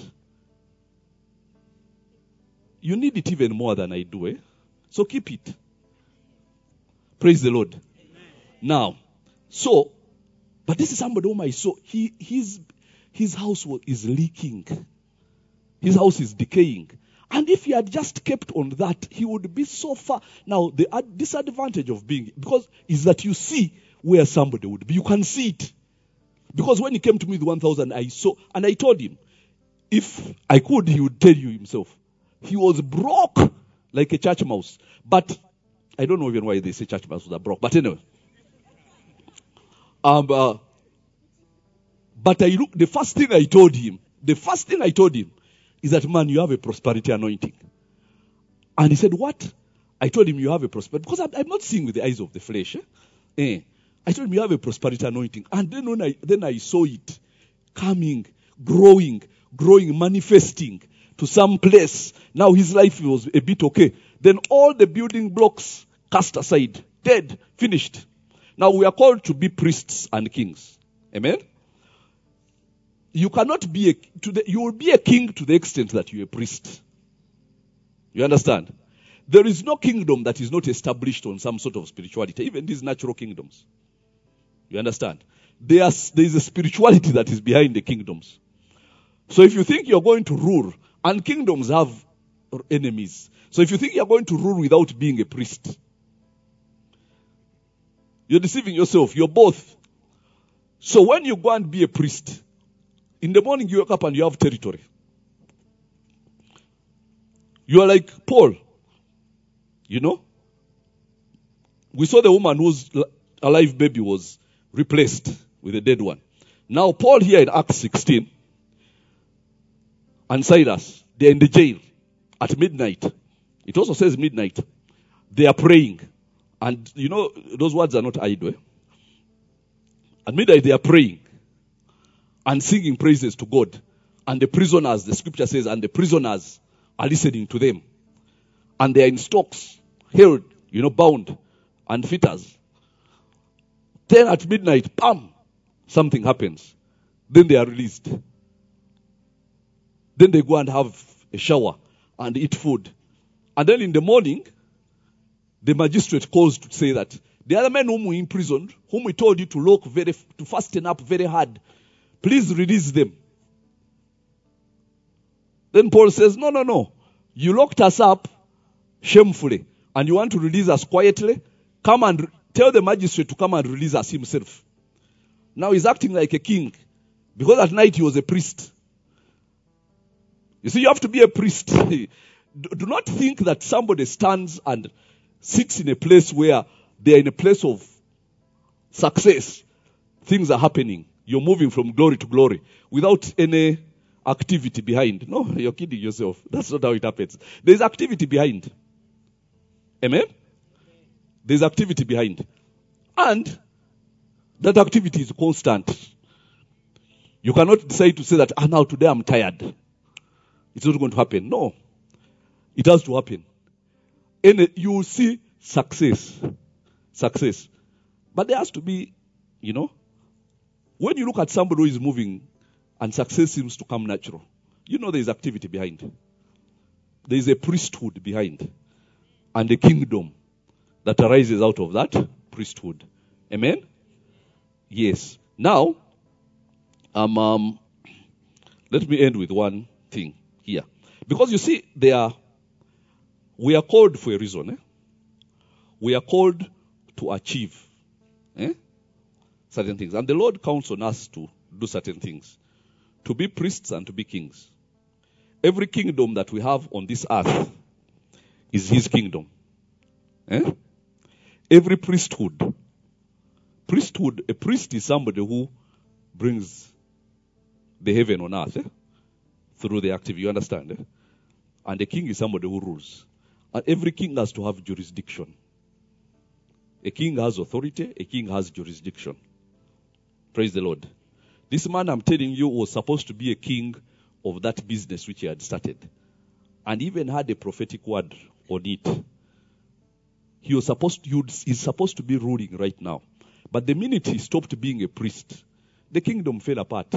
You need it even more than I do, So keep it. Praise the Lord. Amen. Now, but this is somebody whom I saw. His house is leaking. His house is decaying. And if he had just kept on that, he would be so far. Now, the disadvantage of is that you see where somebody would be. You can see it. Because when he came to me with 1,000, I saw, and I told him, if I could, he would tell you himself. He was broke like a church mouse. But I don't know even why they say church mouse was broke. But anyway. But the first thing I told him is that, man, you have a prosperity anointing. And he said, what? I told him you have a prosperity, because I'm not seeing with the eyes of the flesh. I told him you have a prosperity anointing. And then I saw it coming, growing, manifesting to some place. Now his life was a bit okay. Then all the building blocks cast aside, dead, finished. Now we are called to be priests and kings. Amen? You cannot be you will be a king to the extent that you're a priest. You understand? There is no kingdom that is not established on some sort of spirituality, even these natural kingdoms. You understand? There is a spirituality that is behind the kingdoms. So if you think you're going to rule, and kingdoms have enemies. So if you think you're going to rule without being a priest, you're deceiving yourself. You're both. So when you go and be a priest, in the morning you wake up and you have territory. You are like Paul. You know? We saw the woman whose alive baby was replaced with a dead one. Now Paul here in Acts 16 and Silas, they're in the jail at midnight. It also says midnight. They are praying. And you know, those words are not idle. At midnight they are praying and singing praises to God. And the prisoners, the scripture says, and the prisoners are listening to them. And they are in stocks, held, bound, and fetters. Then at midnight, bam, something happens. Then they are released. Then they go and have a shower and eat food. And then in the morning, the magistrate calls to say that the other men whom we imprisoned, whom we told you to fasten up very hard, please release them. Then Paul says, no. You locked us up shamefully, and you want to release us quietly? Come and tell the magistrate to come and release us himself. Now he's acting like a king, because at night he was a priest. You see, you have to be a priest. Do not think that somebody stands and sits in a place where they are in a place of success. Things are happening. You're moving from glory to glory without any activity behind. No, you're kidding yourself. That's not how it happens. There's activity behind. Amen? There's activity behind. And that activity is constant. You cannot decide to say that, now today I'm tired. It's not going to happen. No. It has to happen. And you will see success. Success. But there has to be, when you look at somebody who is moving and success seems to come natural, there is activity behind. There is a priesthood behind. And a kingdom that arises out of that priesthood. Amen? Yes. Now, let me end with one thing here. Because you see, we are called for a reason. We are called to achieve certain things. And the Lord counts on us to do certain things. To be priests and to be kings. Every kingdom that we have on this earth is His kingdom. Every priesthood. A priest is somebody who brings the heaven on earth through the active. You understand? And a king is somebody who rules. And every king has to have jurisdiction. A king has authority. A king has jurisdiction. Praise the Lord. This man, I'm telling you, was supposed to be a king of that business which he had started. And even had a prophetic word on it. He's supposed to be ruling right now. But the minute he stopped being a priest, the kingdom fell apart.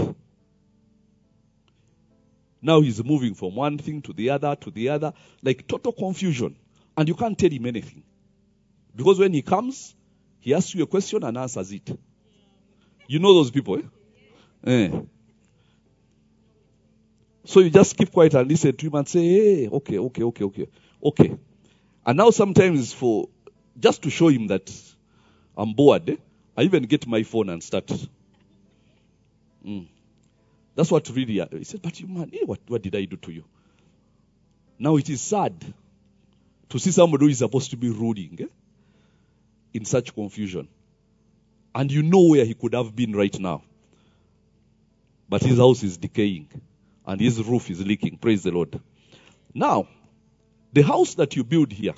Now he's moving from one thing to the other, like total confusion. And you can't tell him anything. Because when he comes, he asks you a question and answers it. You know those people, So you just keep quiet and listen to him and say, hey, okay. And now sometimes just to show him that I'm bored, I even get my phone and start. That's what really, he said, but you man, what did I do to you? Now it is sad to see somebody who is supposed to be ruling in such confusion. And you know where he could have been right now. But his house is decaying. And his roof is leaking. Praise the Lord. Now, the house that you build here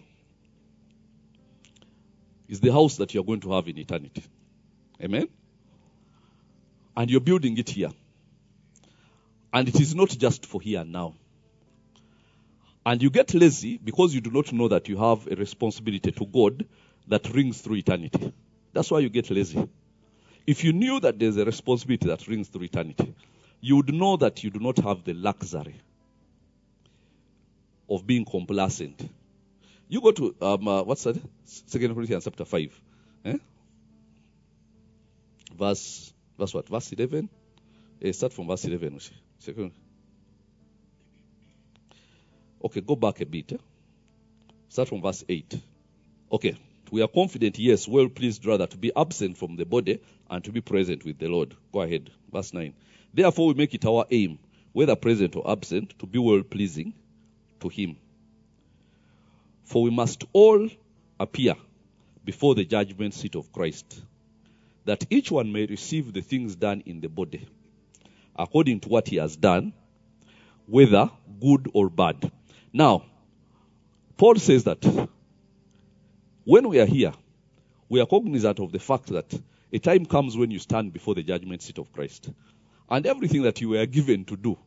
is the house that you're going to have in eternity. Amen? And you're building it here. And it is not just for here and now. And you get lazy because you do not know that you have a responsibility to God that rings through eternity. That's why you get lazy. If you knew that there's a responsibility that rings through eternity, you would know that you do not have the luxury of being complacent. You go to, what's that? 2 Corinthians chapter 5. Verse what? Verse 11? Start from verse 11. Okay, go back a bit. Start from verse 8. Okay. We are confident, yes, well pleased rather to be absent from the body and to be present with the Lord. Go ahead. Verse 9. Therefore we make it our aim, whether present or absent, to be well pleasing to Him. For we must all appear before the judgment seat of Christ, that each one may receive the things done in the body, according to what he has done, whether good or bad. Now, Paul says that when we are here, we are cognizant of the fact that a time comes when you stand before the judgment seat of Christ. And everything that you were given to do,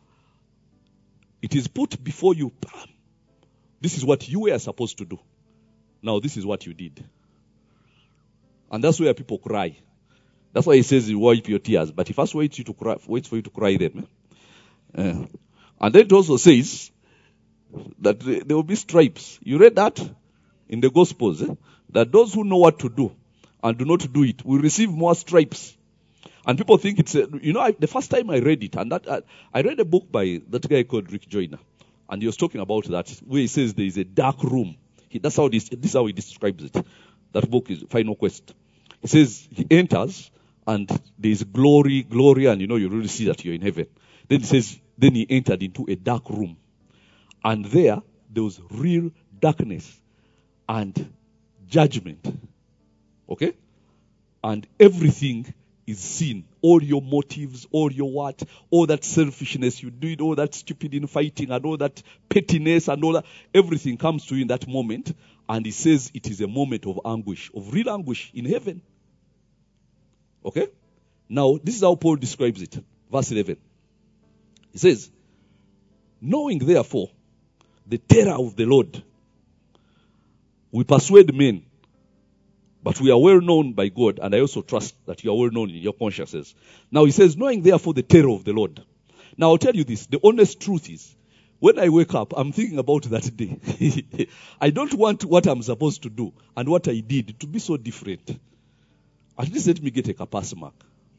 it is put before you. This is what you were supposed to do. Now this is what you did. And that's where people cry. That's why he says you wipe your tears. But he first waits for you to cry them. And then it also says that there will be stripes. You read that in the Gospels, that those who know what to do and do not do it will receive more stripes. And people think it's, the first time I read it, and I read a book by that guy called Rick Joyner, and he was talking about that, where he says there is a dark room. This is how he describes it. That book is Final Quest. He says he enters, and there is glory, and you really see that you're in heaven. Then he says, then he entered into a dark room. And there was real darkness and judgment. Okay? And everything is seen. All your motives, all your what, all that selfishness you do, all that stupid infighting and all that pettiness and all that, everything comes to you in that moment. And he says it is a moment of anguish, of real anguish in heaven. Okay? Now, this is how Paul describes it. Verse 11. He says, knowing therefore the terror of the Lord, we persuade men, but we are well known by God, and I also trust that you are well known in your consciences. Now he says, knowing therefore the terror of the Lord. Now I'll tell you this, the honest truth is, when I wake up, I'm thinking about that day. I don't want what I'm supposed to do and what I did to be so different. At least let me get a Kapas mark.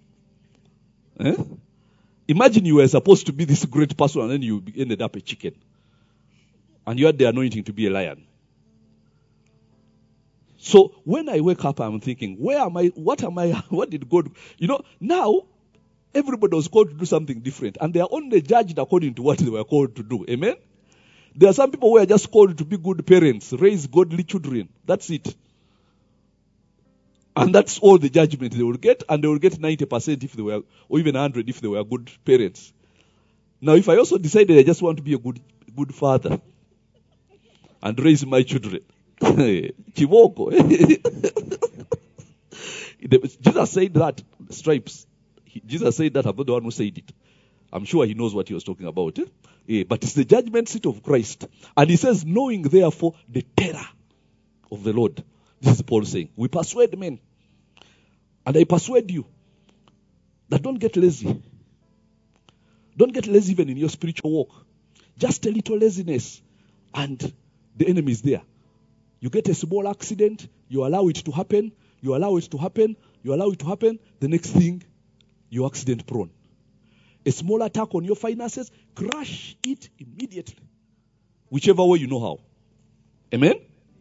Imagine you were supposed to be this great person and then you ended up a chicken. And you had the anointing to be a lion. So when I wake up, I'm thinking, where am I? What did God... now everybody was called to do something different. And they are only judged according to what they were called to do. Amen? There are some people who are just called to be good parents, raise godly children. That's it. And that's all the judgment they will get. And they will get 90% if they were, or even 100 if they were good parents. Now, if I also decided I just want to be a good father and raise my children, Chivoko. Jesus said that, stripes. Jesus said that, I'm not the one who said it. I'm sure he knows what he was talking about. But it's the judgment seat of Christ. And he says, knowing therefore the terror of the Lord. This is Paul saying, we persuade men. And I persuade you that don't get lazy. Don't get lazy even in your spiritual walk. Just a little laziness and the enemy is there. You get a small accident, you allow it to happen, you allow it to happen, you allow it to happen. The next thing, you're accident prone. A small attack on your finances, crush it immediately. Whichever way you know how. Amen?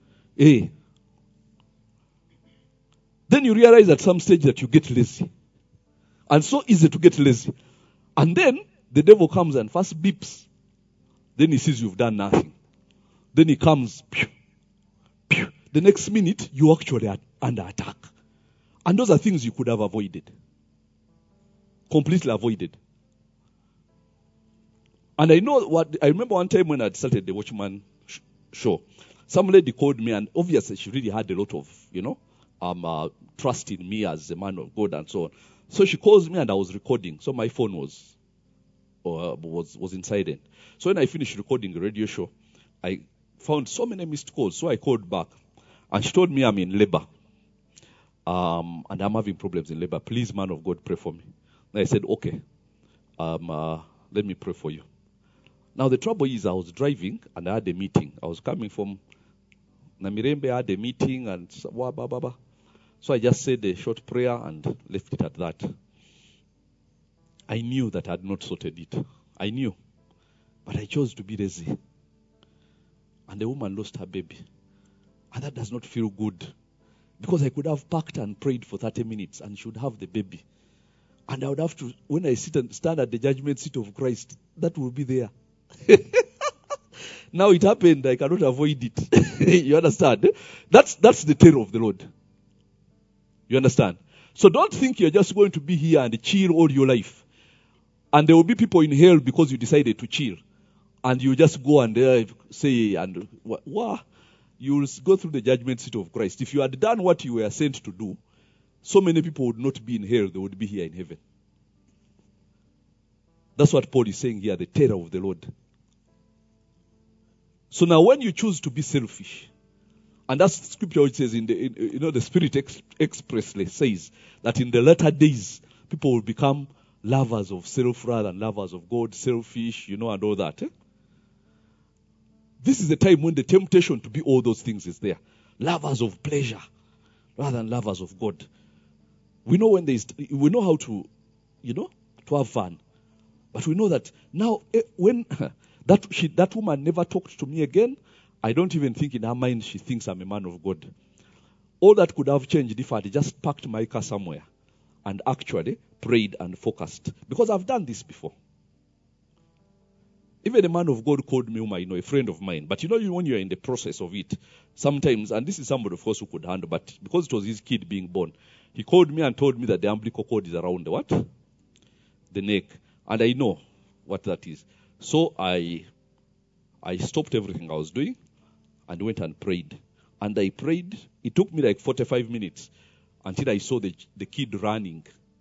Then you realize at some stage that you get lazy. And so easy to get lazy. And then the devil comes and first beeps. Then he sees you've done nothing. Then he comes. Pew, pew. The next minute, you actually are under attack. And those are things you could have avoided. Completely avoided. And I remember one time when I started the Watchman show, some lady called me and obviously she really had a lot of, trust in me as a man of God and so on. So she calls me and I was recording. So my phone was in silent. So when I finished recording the radio show, I found so many missed calls. So I called back and she told me I'm in labor. And I'm having problems in labor. Please, man of God, pray for me. And I said, okay. Let me pray for you. Now the trouble is I was driving and I had a meeting. I was coming from Namirembe, I had a meeting and so I just said a short prayer and left it at that. I knew that I had not sorted it. I knew. But I chose to be lazy. And the woman lost her baby. And that does not feel good. Because I could have packed and prayed for 30 minutes and she would have the baby. And I would have to, when I sit and stand at the judgment seat of Christ, that will be there. Now it happened, I cannot avoid it. You understand? That's the terror of the Lord. You understand? So don't think you're just going to be here and chill all your life. And there will be people in hell because you decided to chill. And you just go and say, and you will go through the judgment seat of Christ. If you had done what you were sent to do, so many people would not be in hell, they would be here in heaven. That's what Paul is saying here, the terror of the Lord. So now when you choose to be selfish, and that's the scripture which says, the Spirit expressly says that in the latter days, people will become lovers of self rather than lovers of God, selfish, and all that. This is the time when the temptation to be all those things is there. Lovers of pleasure rather than lovers of God. We know we know how to, to have fun. But we know that now, when that woman never talked to me again, I don't even think in her mind she thinks I'm a man of God. All that could have changed if I had just parked my car somewhere and actually prayed and focused. Because I've done this before. Even a man of God called me, a friend of mine. But when you're in the process of it, sometimes, and this is somebody of course who could handle, but because it was his kid being born, he called me and told me that the umbilical cord is around the what? The neck. And I know what that is. So I stopped everything I was doing and went and prayed. And I prayed. It took me like 45 minutes until I saw the kid running,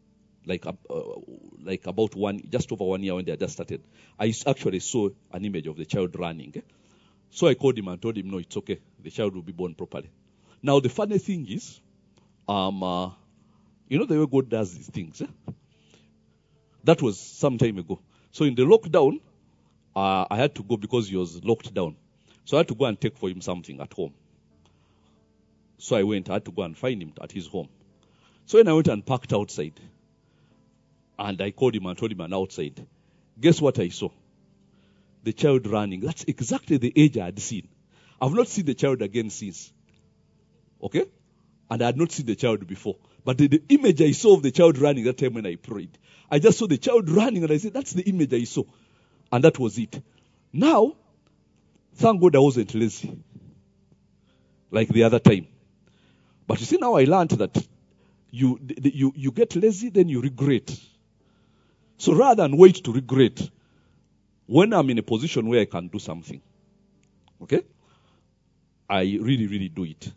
about just over 1 year when they just started. I actually saw an image of the child running. So I called him and told him, no, it's okay. The child will be born properly. Now the funny thing is, the way God does these things. That was some time ago. So in the lockdown, I had to go because he was locked down. So I had to go and take for him something at home. So I had to go and find him at his home. So when I went and parked outside, and I called him and told him I'm outside, guess what I saw? The child running. That's exactly the age I had seen. I've not seen the child again since. Okay? And I had not seen the child before. But the image I saw of the child running that time when I prayed, I just saw the child running and I said, that's the image I saw. And that was it. Now, thank God I wasn't lazy like the other time. But you see, now I learned that you get lazy, then you regret. So rather than wait to regret, when I'm in a position where I can do something, okay, I really, really do it.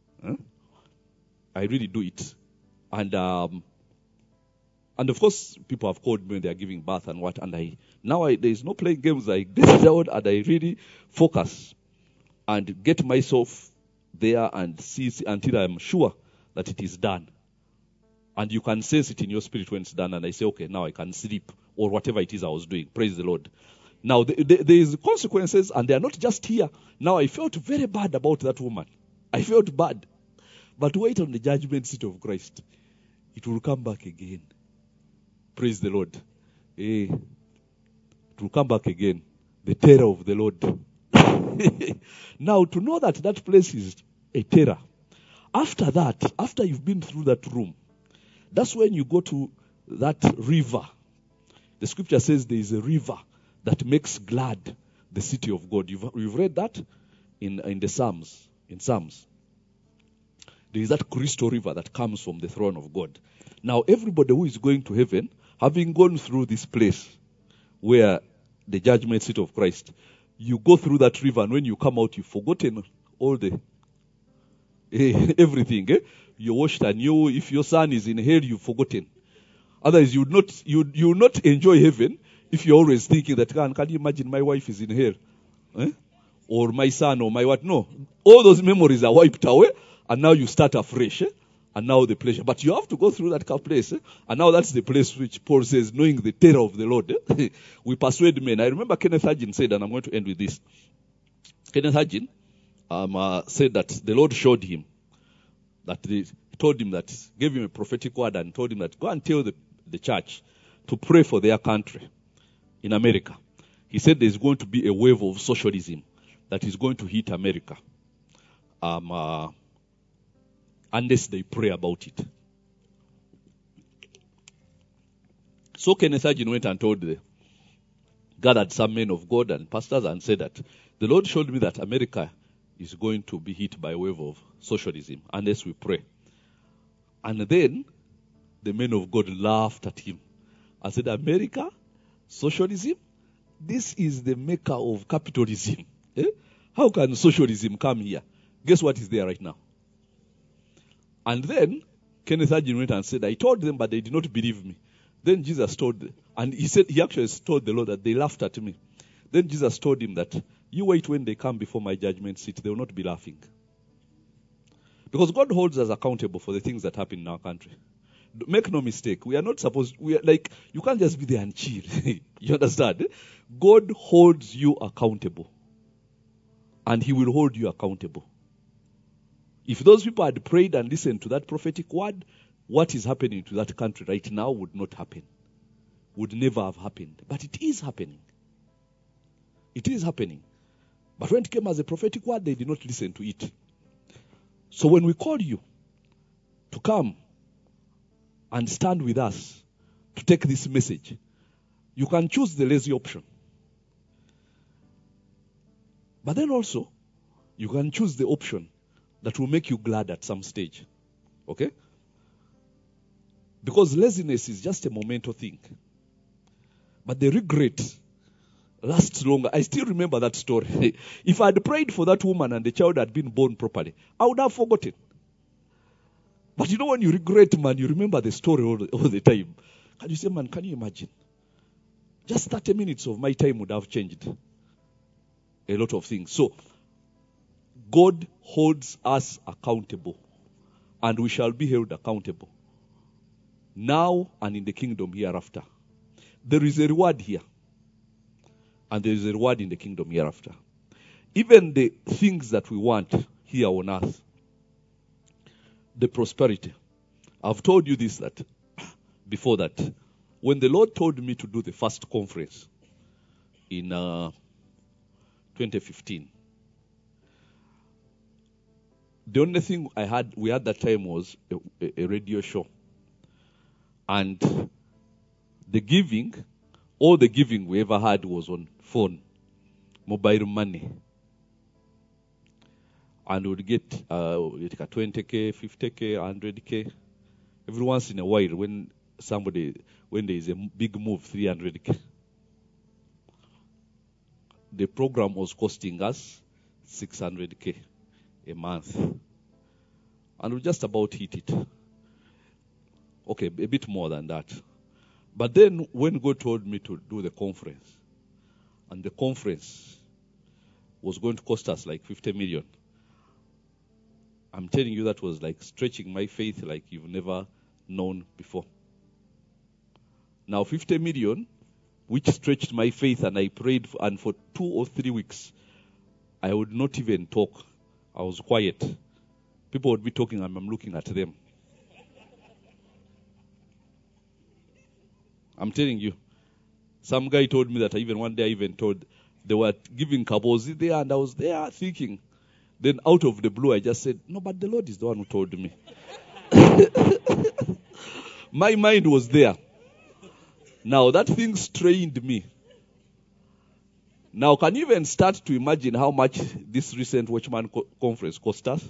I really do it. And of course, people have called me when they are giving birth and what. And there is no playing games. I get down and I really focus and get myself there and see until I'm sure that it is done. And you can sense it in your spirit when it's done. And I say, okay, now I can sleep or whatever it is I was doing. Praise the Lord. Now, there is consequences, and they are not just here. Now, I felt very bad about that woman. I felt bad. But wait on the judgment seat of Christ. It will come back again. Praise the Lord. It will come back again. The terror of the Lord. Now, to know that place is a terror. After that, after you've been through that room, that's when you go to that river. The scripture says there is a river that makes glad the city of God. You've read that in the Psalms. In Psalms. There is that crystal river that comes from the throne of God. Now, everybody who is going to heaven, having gone through this place where the judgment seat of Christ, you go through that river, and when you come out, you've forgotten all the everything. You're washed anew. If your son is in hell, you've forgotten. Otherwise, you will not enjoy heaven if you're always thinking that, can you imagine my wife is in hell? Or my son or my what? No. All those memories are wiped away, and now you start afresh. And now the pleasure. But you have to go through that place. And now that's the place which Paul says, knowing the terror of the Lord. We persuade men. I remember Kenneth Hagin said, and I'm going to end with this. Kenneth Hagin said that the Lord showed him, told him that, gave him a prophetic word and told him that, go and tell the church to pray for their country in America. He said there's going to be a wave of socialism that is going to hit America. Unless they pray about it. So Kenneth Hagin went and gathered some men of God and pastors and said that the Lord showed me that America is going to be hit by a wave of socialism unless we pray. And then the men of God laughed at him and said, America, socialism, this is the maker of capitalism. How can socialism come here? Guess what is there right now? And then Kenneth Hagin went and said, I told them, but they did not believe me. Then Jesus told them, and he actually told the Lord that they laughed at me. Then Jesus told him that, you wait when they come before my judgment seat, they will not be laughing. Because God holds us accountable for the things that happen in our country. Make no mistake, we are not supposed, you can't just be there and chill. You understand? God holds you accountable. And he will hold you accountable. If those people had prayed and listened to that prophetic word, what is happening to that country right now would not happen. Would never have happened. But it is happening. It is happening. But when it came as a prophetic word, they did not listen to it. So when we call you to come and stand with us to take this message, you can choose the lazy option. But then also, you can choose the option that will make you glad at some stage. Okay? Because laziness is just a momental thing. But the regret lasts longer. I still remember that story. If I had prayed for that woman and the child had been born properly, I would have forgotten. But you know, when you regret, man, you remember the story all the time. Can you say, man, can you imagine? Just 30 minutes of my time would have changed a lot of things. So, God holds us accountable. And we shall be held accountable. Now and in the kingdom hereafter. There is a reward here. And there is a reward in the kingdom hereafter. Even the things that we want here on earth. The prosperity. I've told you this that before that. When the Lord told me to do the first conference in 2015, the only thing we had that time was a radio show. And all the giving we ever had was on phone, mobile money. And we would get 20K, 50K, 100K. Every once in a while when there is a big move, 300K. The program was costing us 600K a month. And we just about hit it. Okay, a bit more than that. But then when God told me to do the conference, and the conference was going to cost us like 50 million, I'm telling you that was like stretching my faith like you've never known before. Now 50 million, which stretched my faith, and I prayed and for 2 or 3 weeks, I would not even talk. I was quiet. People would be talking and I'm looking at them. I'm telling you. Some guy told me that even one day I even told they were giving kabozi there, and I was there thinking. Then out of the blue I just said, no, but the Lord is the one who told me. My mind was there. Now that thing strained me. Now can you even start to imagine how much this recent Watchman conference cost us?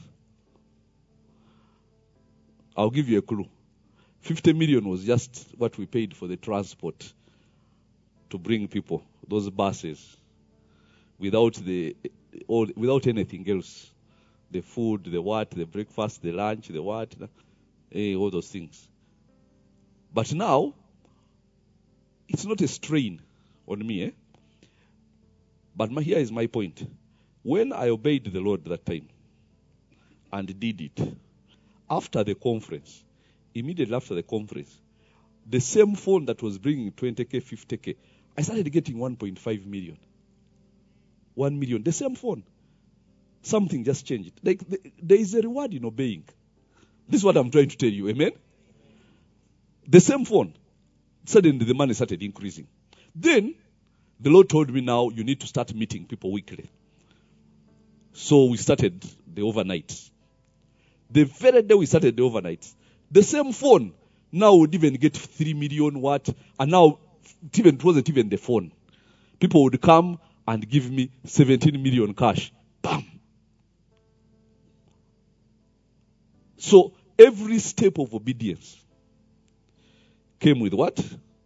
I'll give you a clue. 50 million was just what we paid for the transport to bring people, those buses, without anything else. The food, the what, the breakfast, the lunch, the what, all those things. But now, it's not a strain on me. But here is my point. When I obeyed the Lord that time and did it, after the conference, immediately after the conference, the same phone that was bringing 20K, 50K, I started getting 1.5 million. 1 million. The same phone. Something just changed. Like there is a reward in obeying. This is what I'm trying to tell you. Amen? The same phone. Suddenly the money started increasing. Then, the Lord told me now you need to start meeting people weekly. So we started the overnights. The very day we started the overnights, the same phone now would even get 3 million watt, and now it wasn't even the phone. People would come and give me 17 million cash. Bam! So every step of obedience came with what?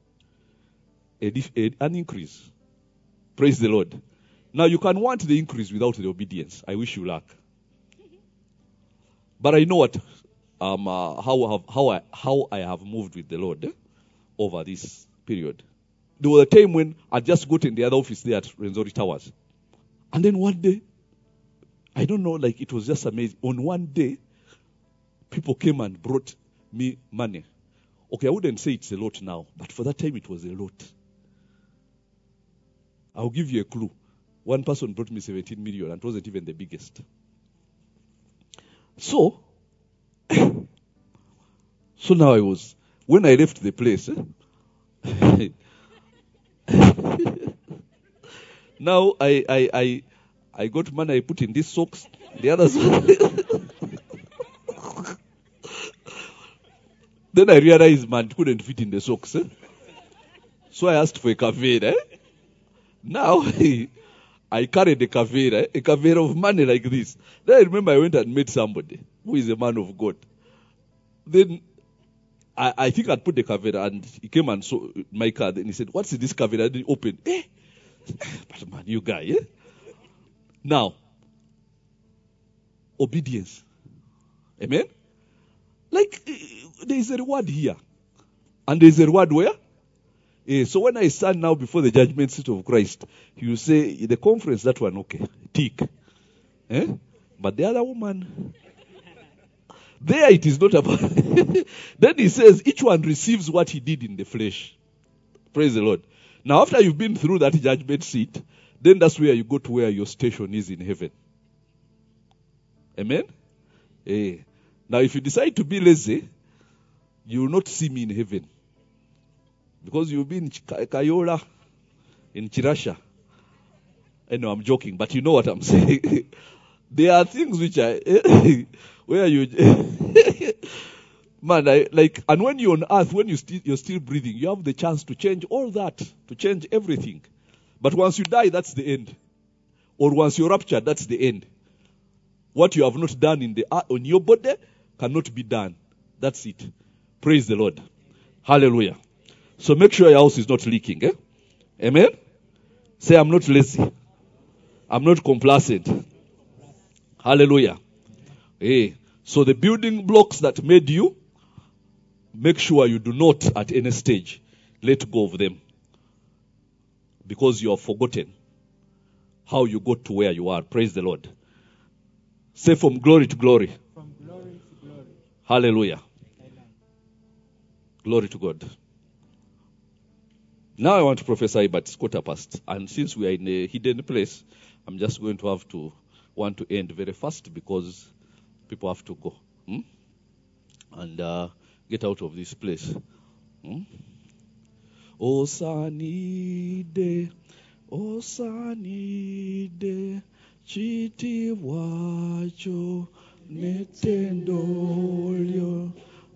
An increase. Praise the Lord. Now you can want the increase without the obedience. I wish you luck. But I know what how I have moved with the Lord over this period. There was a time when I just got in the other office there at Renzori Towers. And then one day, I don't know, like it was just amazing. On one day, people came and brought me money. Okay, I wouldn't say it's a lot now, but for that time it was a lot. I'll give you a clue. One person brought me 17 million and it wasn't even the biggest. So, So now when I left the place, now I got money, I put in these socks, the others. Then I realized, man, it couldn't fit in the socks. So I asked for a kavera. Now I carried a kavera of money like this. Then I remember I went and met somebody who is a man of God. Then I think I'd put the kavera, and he came and saw my car. Then he said, "What's in this kavera?" I didn't open. But man, you guy, Now, obedience. Amen? Like, there is a reward here. And there is a reward where? So when I stand now before the judgment seat of Christ, you say, the conference, that one, okay, tick. But the other woman, there it is not about. Then he says, each one receives what he did in the flesh. Praise the Lord. Now, after you've been through that judgment seat, then that's where you go to where your station is in heaven. Amen? Now, if you decide to be lazy, you will not see me in heaven. Because you'll be in Kayola, in Chirasha. I know I'm joking, but you know what I'm saying. There are things which where you, man, and when you're on earth, when you're still breathing, you have the chance to change all that, to change everything. But once you die, that's the end. Or once you're raptured, that's the end. What you have not done on your body cannot be done. That's it. Praise the Lord. Hallelujah. So make sure your house is not leaking. Amen? Say, I'm not lazy. I'm not complacent. Hallelujah. So the building blocks that made you, make sure you do not at any stage let go of them. Because you have forgotten how you got to where you are. Praise the Lord. Say, from glory to glory. From glory to glory. Hallelujah. Amen. Glory to God. Now I want to prophesy, but it's 1:15. And since we are in a hidden place, I'm just going to want to end very fast because people have to go. And get out of this place. Osanide, chiti wacho, netendolyo,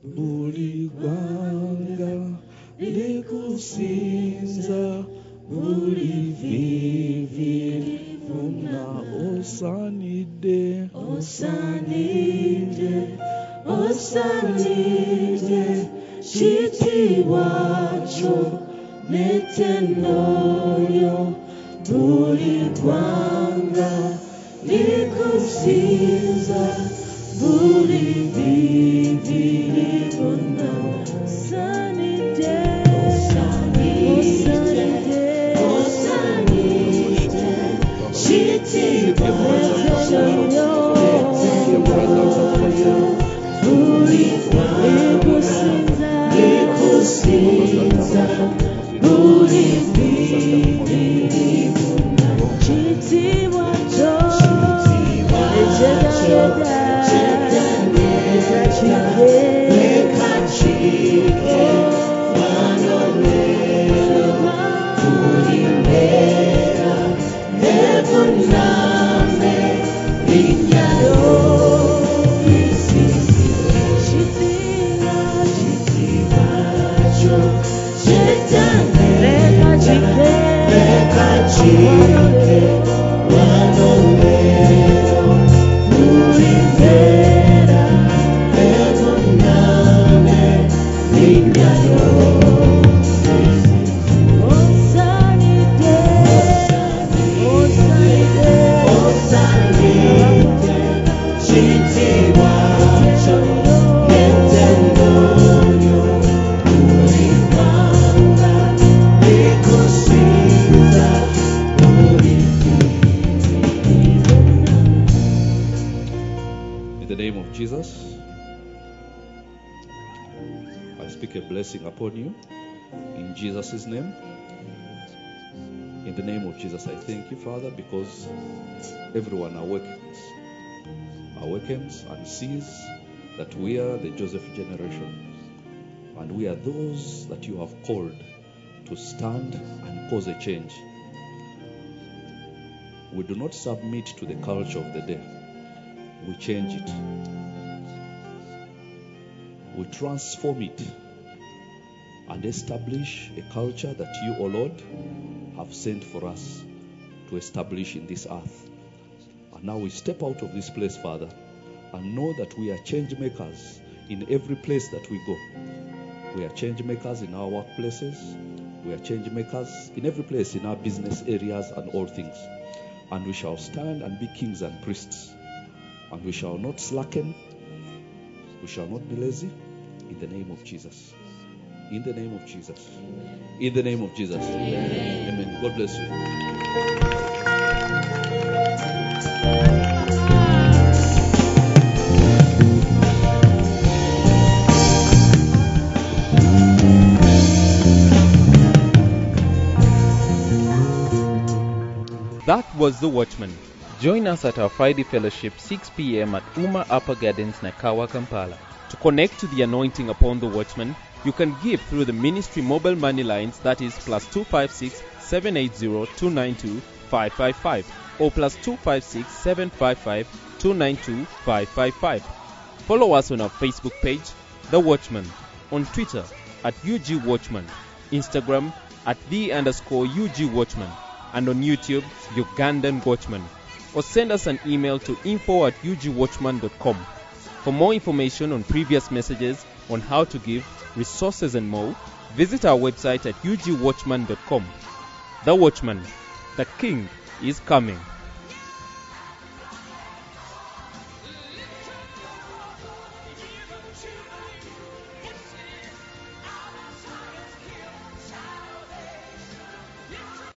buligwanga, likusinza, bulivivi, una osanide, chiti wacho, netenoyo, buligwanga, likusinza, bulivivi, una osanide, chiti wacho, likusinza, upon you in Jesus' name. In the name of Jesus, I thank you, Father, because everyone awakens and sees that we are the Joseph generation. And we are those that you have called to stand and cause a change. We do not submit to the culture of the day. We change it. We transform it and establish a culture that you, O Lord, have sent for us to establish in this earth. And now we step out of this place, Father, and know that we are change makers in every place that we go. We are change makers in our workplaces. We are change makers in every place in our business areas and all things. And we shall stand and be kings and priests. And we shall not slacken. We shall not be lazy. In the name of Jesus. In the name of Jesus. In the name of Jesus. Amen. Amen. God bless you. That was The Watchman. Join us at our Friday fellowship 6 p.m. at Uma Upper Gardens, Nakawa, Kampala. To connect to the anointing upon The Watchman, you can give through the ministry mobile money lines, that is +256 780 292 555 or +256 755 292 555. Follow us on our Facebook page, The Watchman, on Twitter at UG Watchman, Instagram at @the_UG Watchman, and on YouTube, Ugandan Watchman. Or send us an email to info@ugwatchman.com. For more information on previous messages, on how to give, resources and more, visit our website at ugwatchman.com. The Watchman, the King is coming.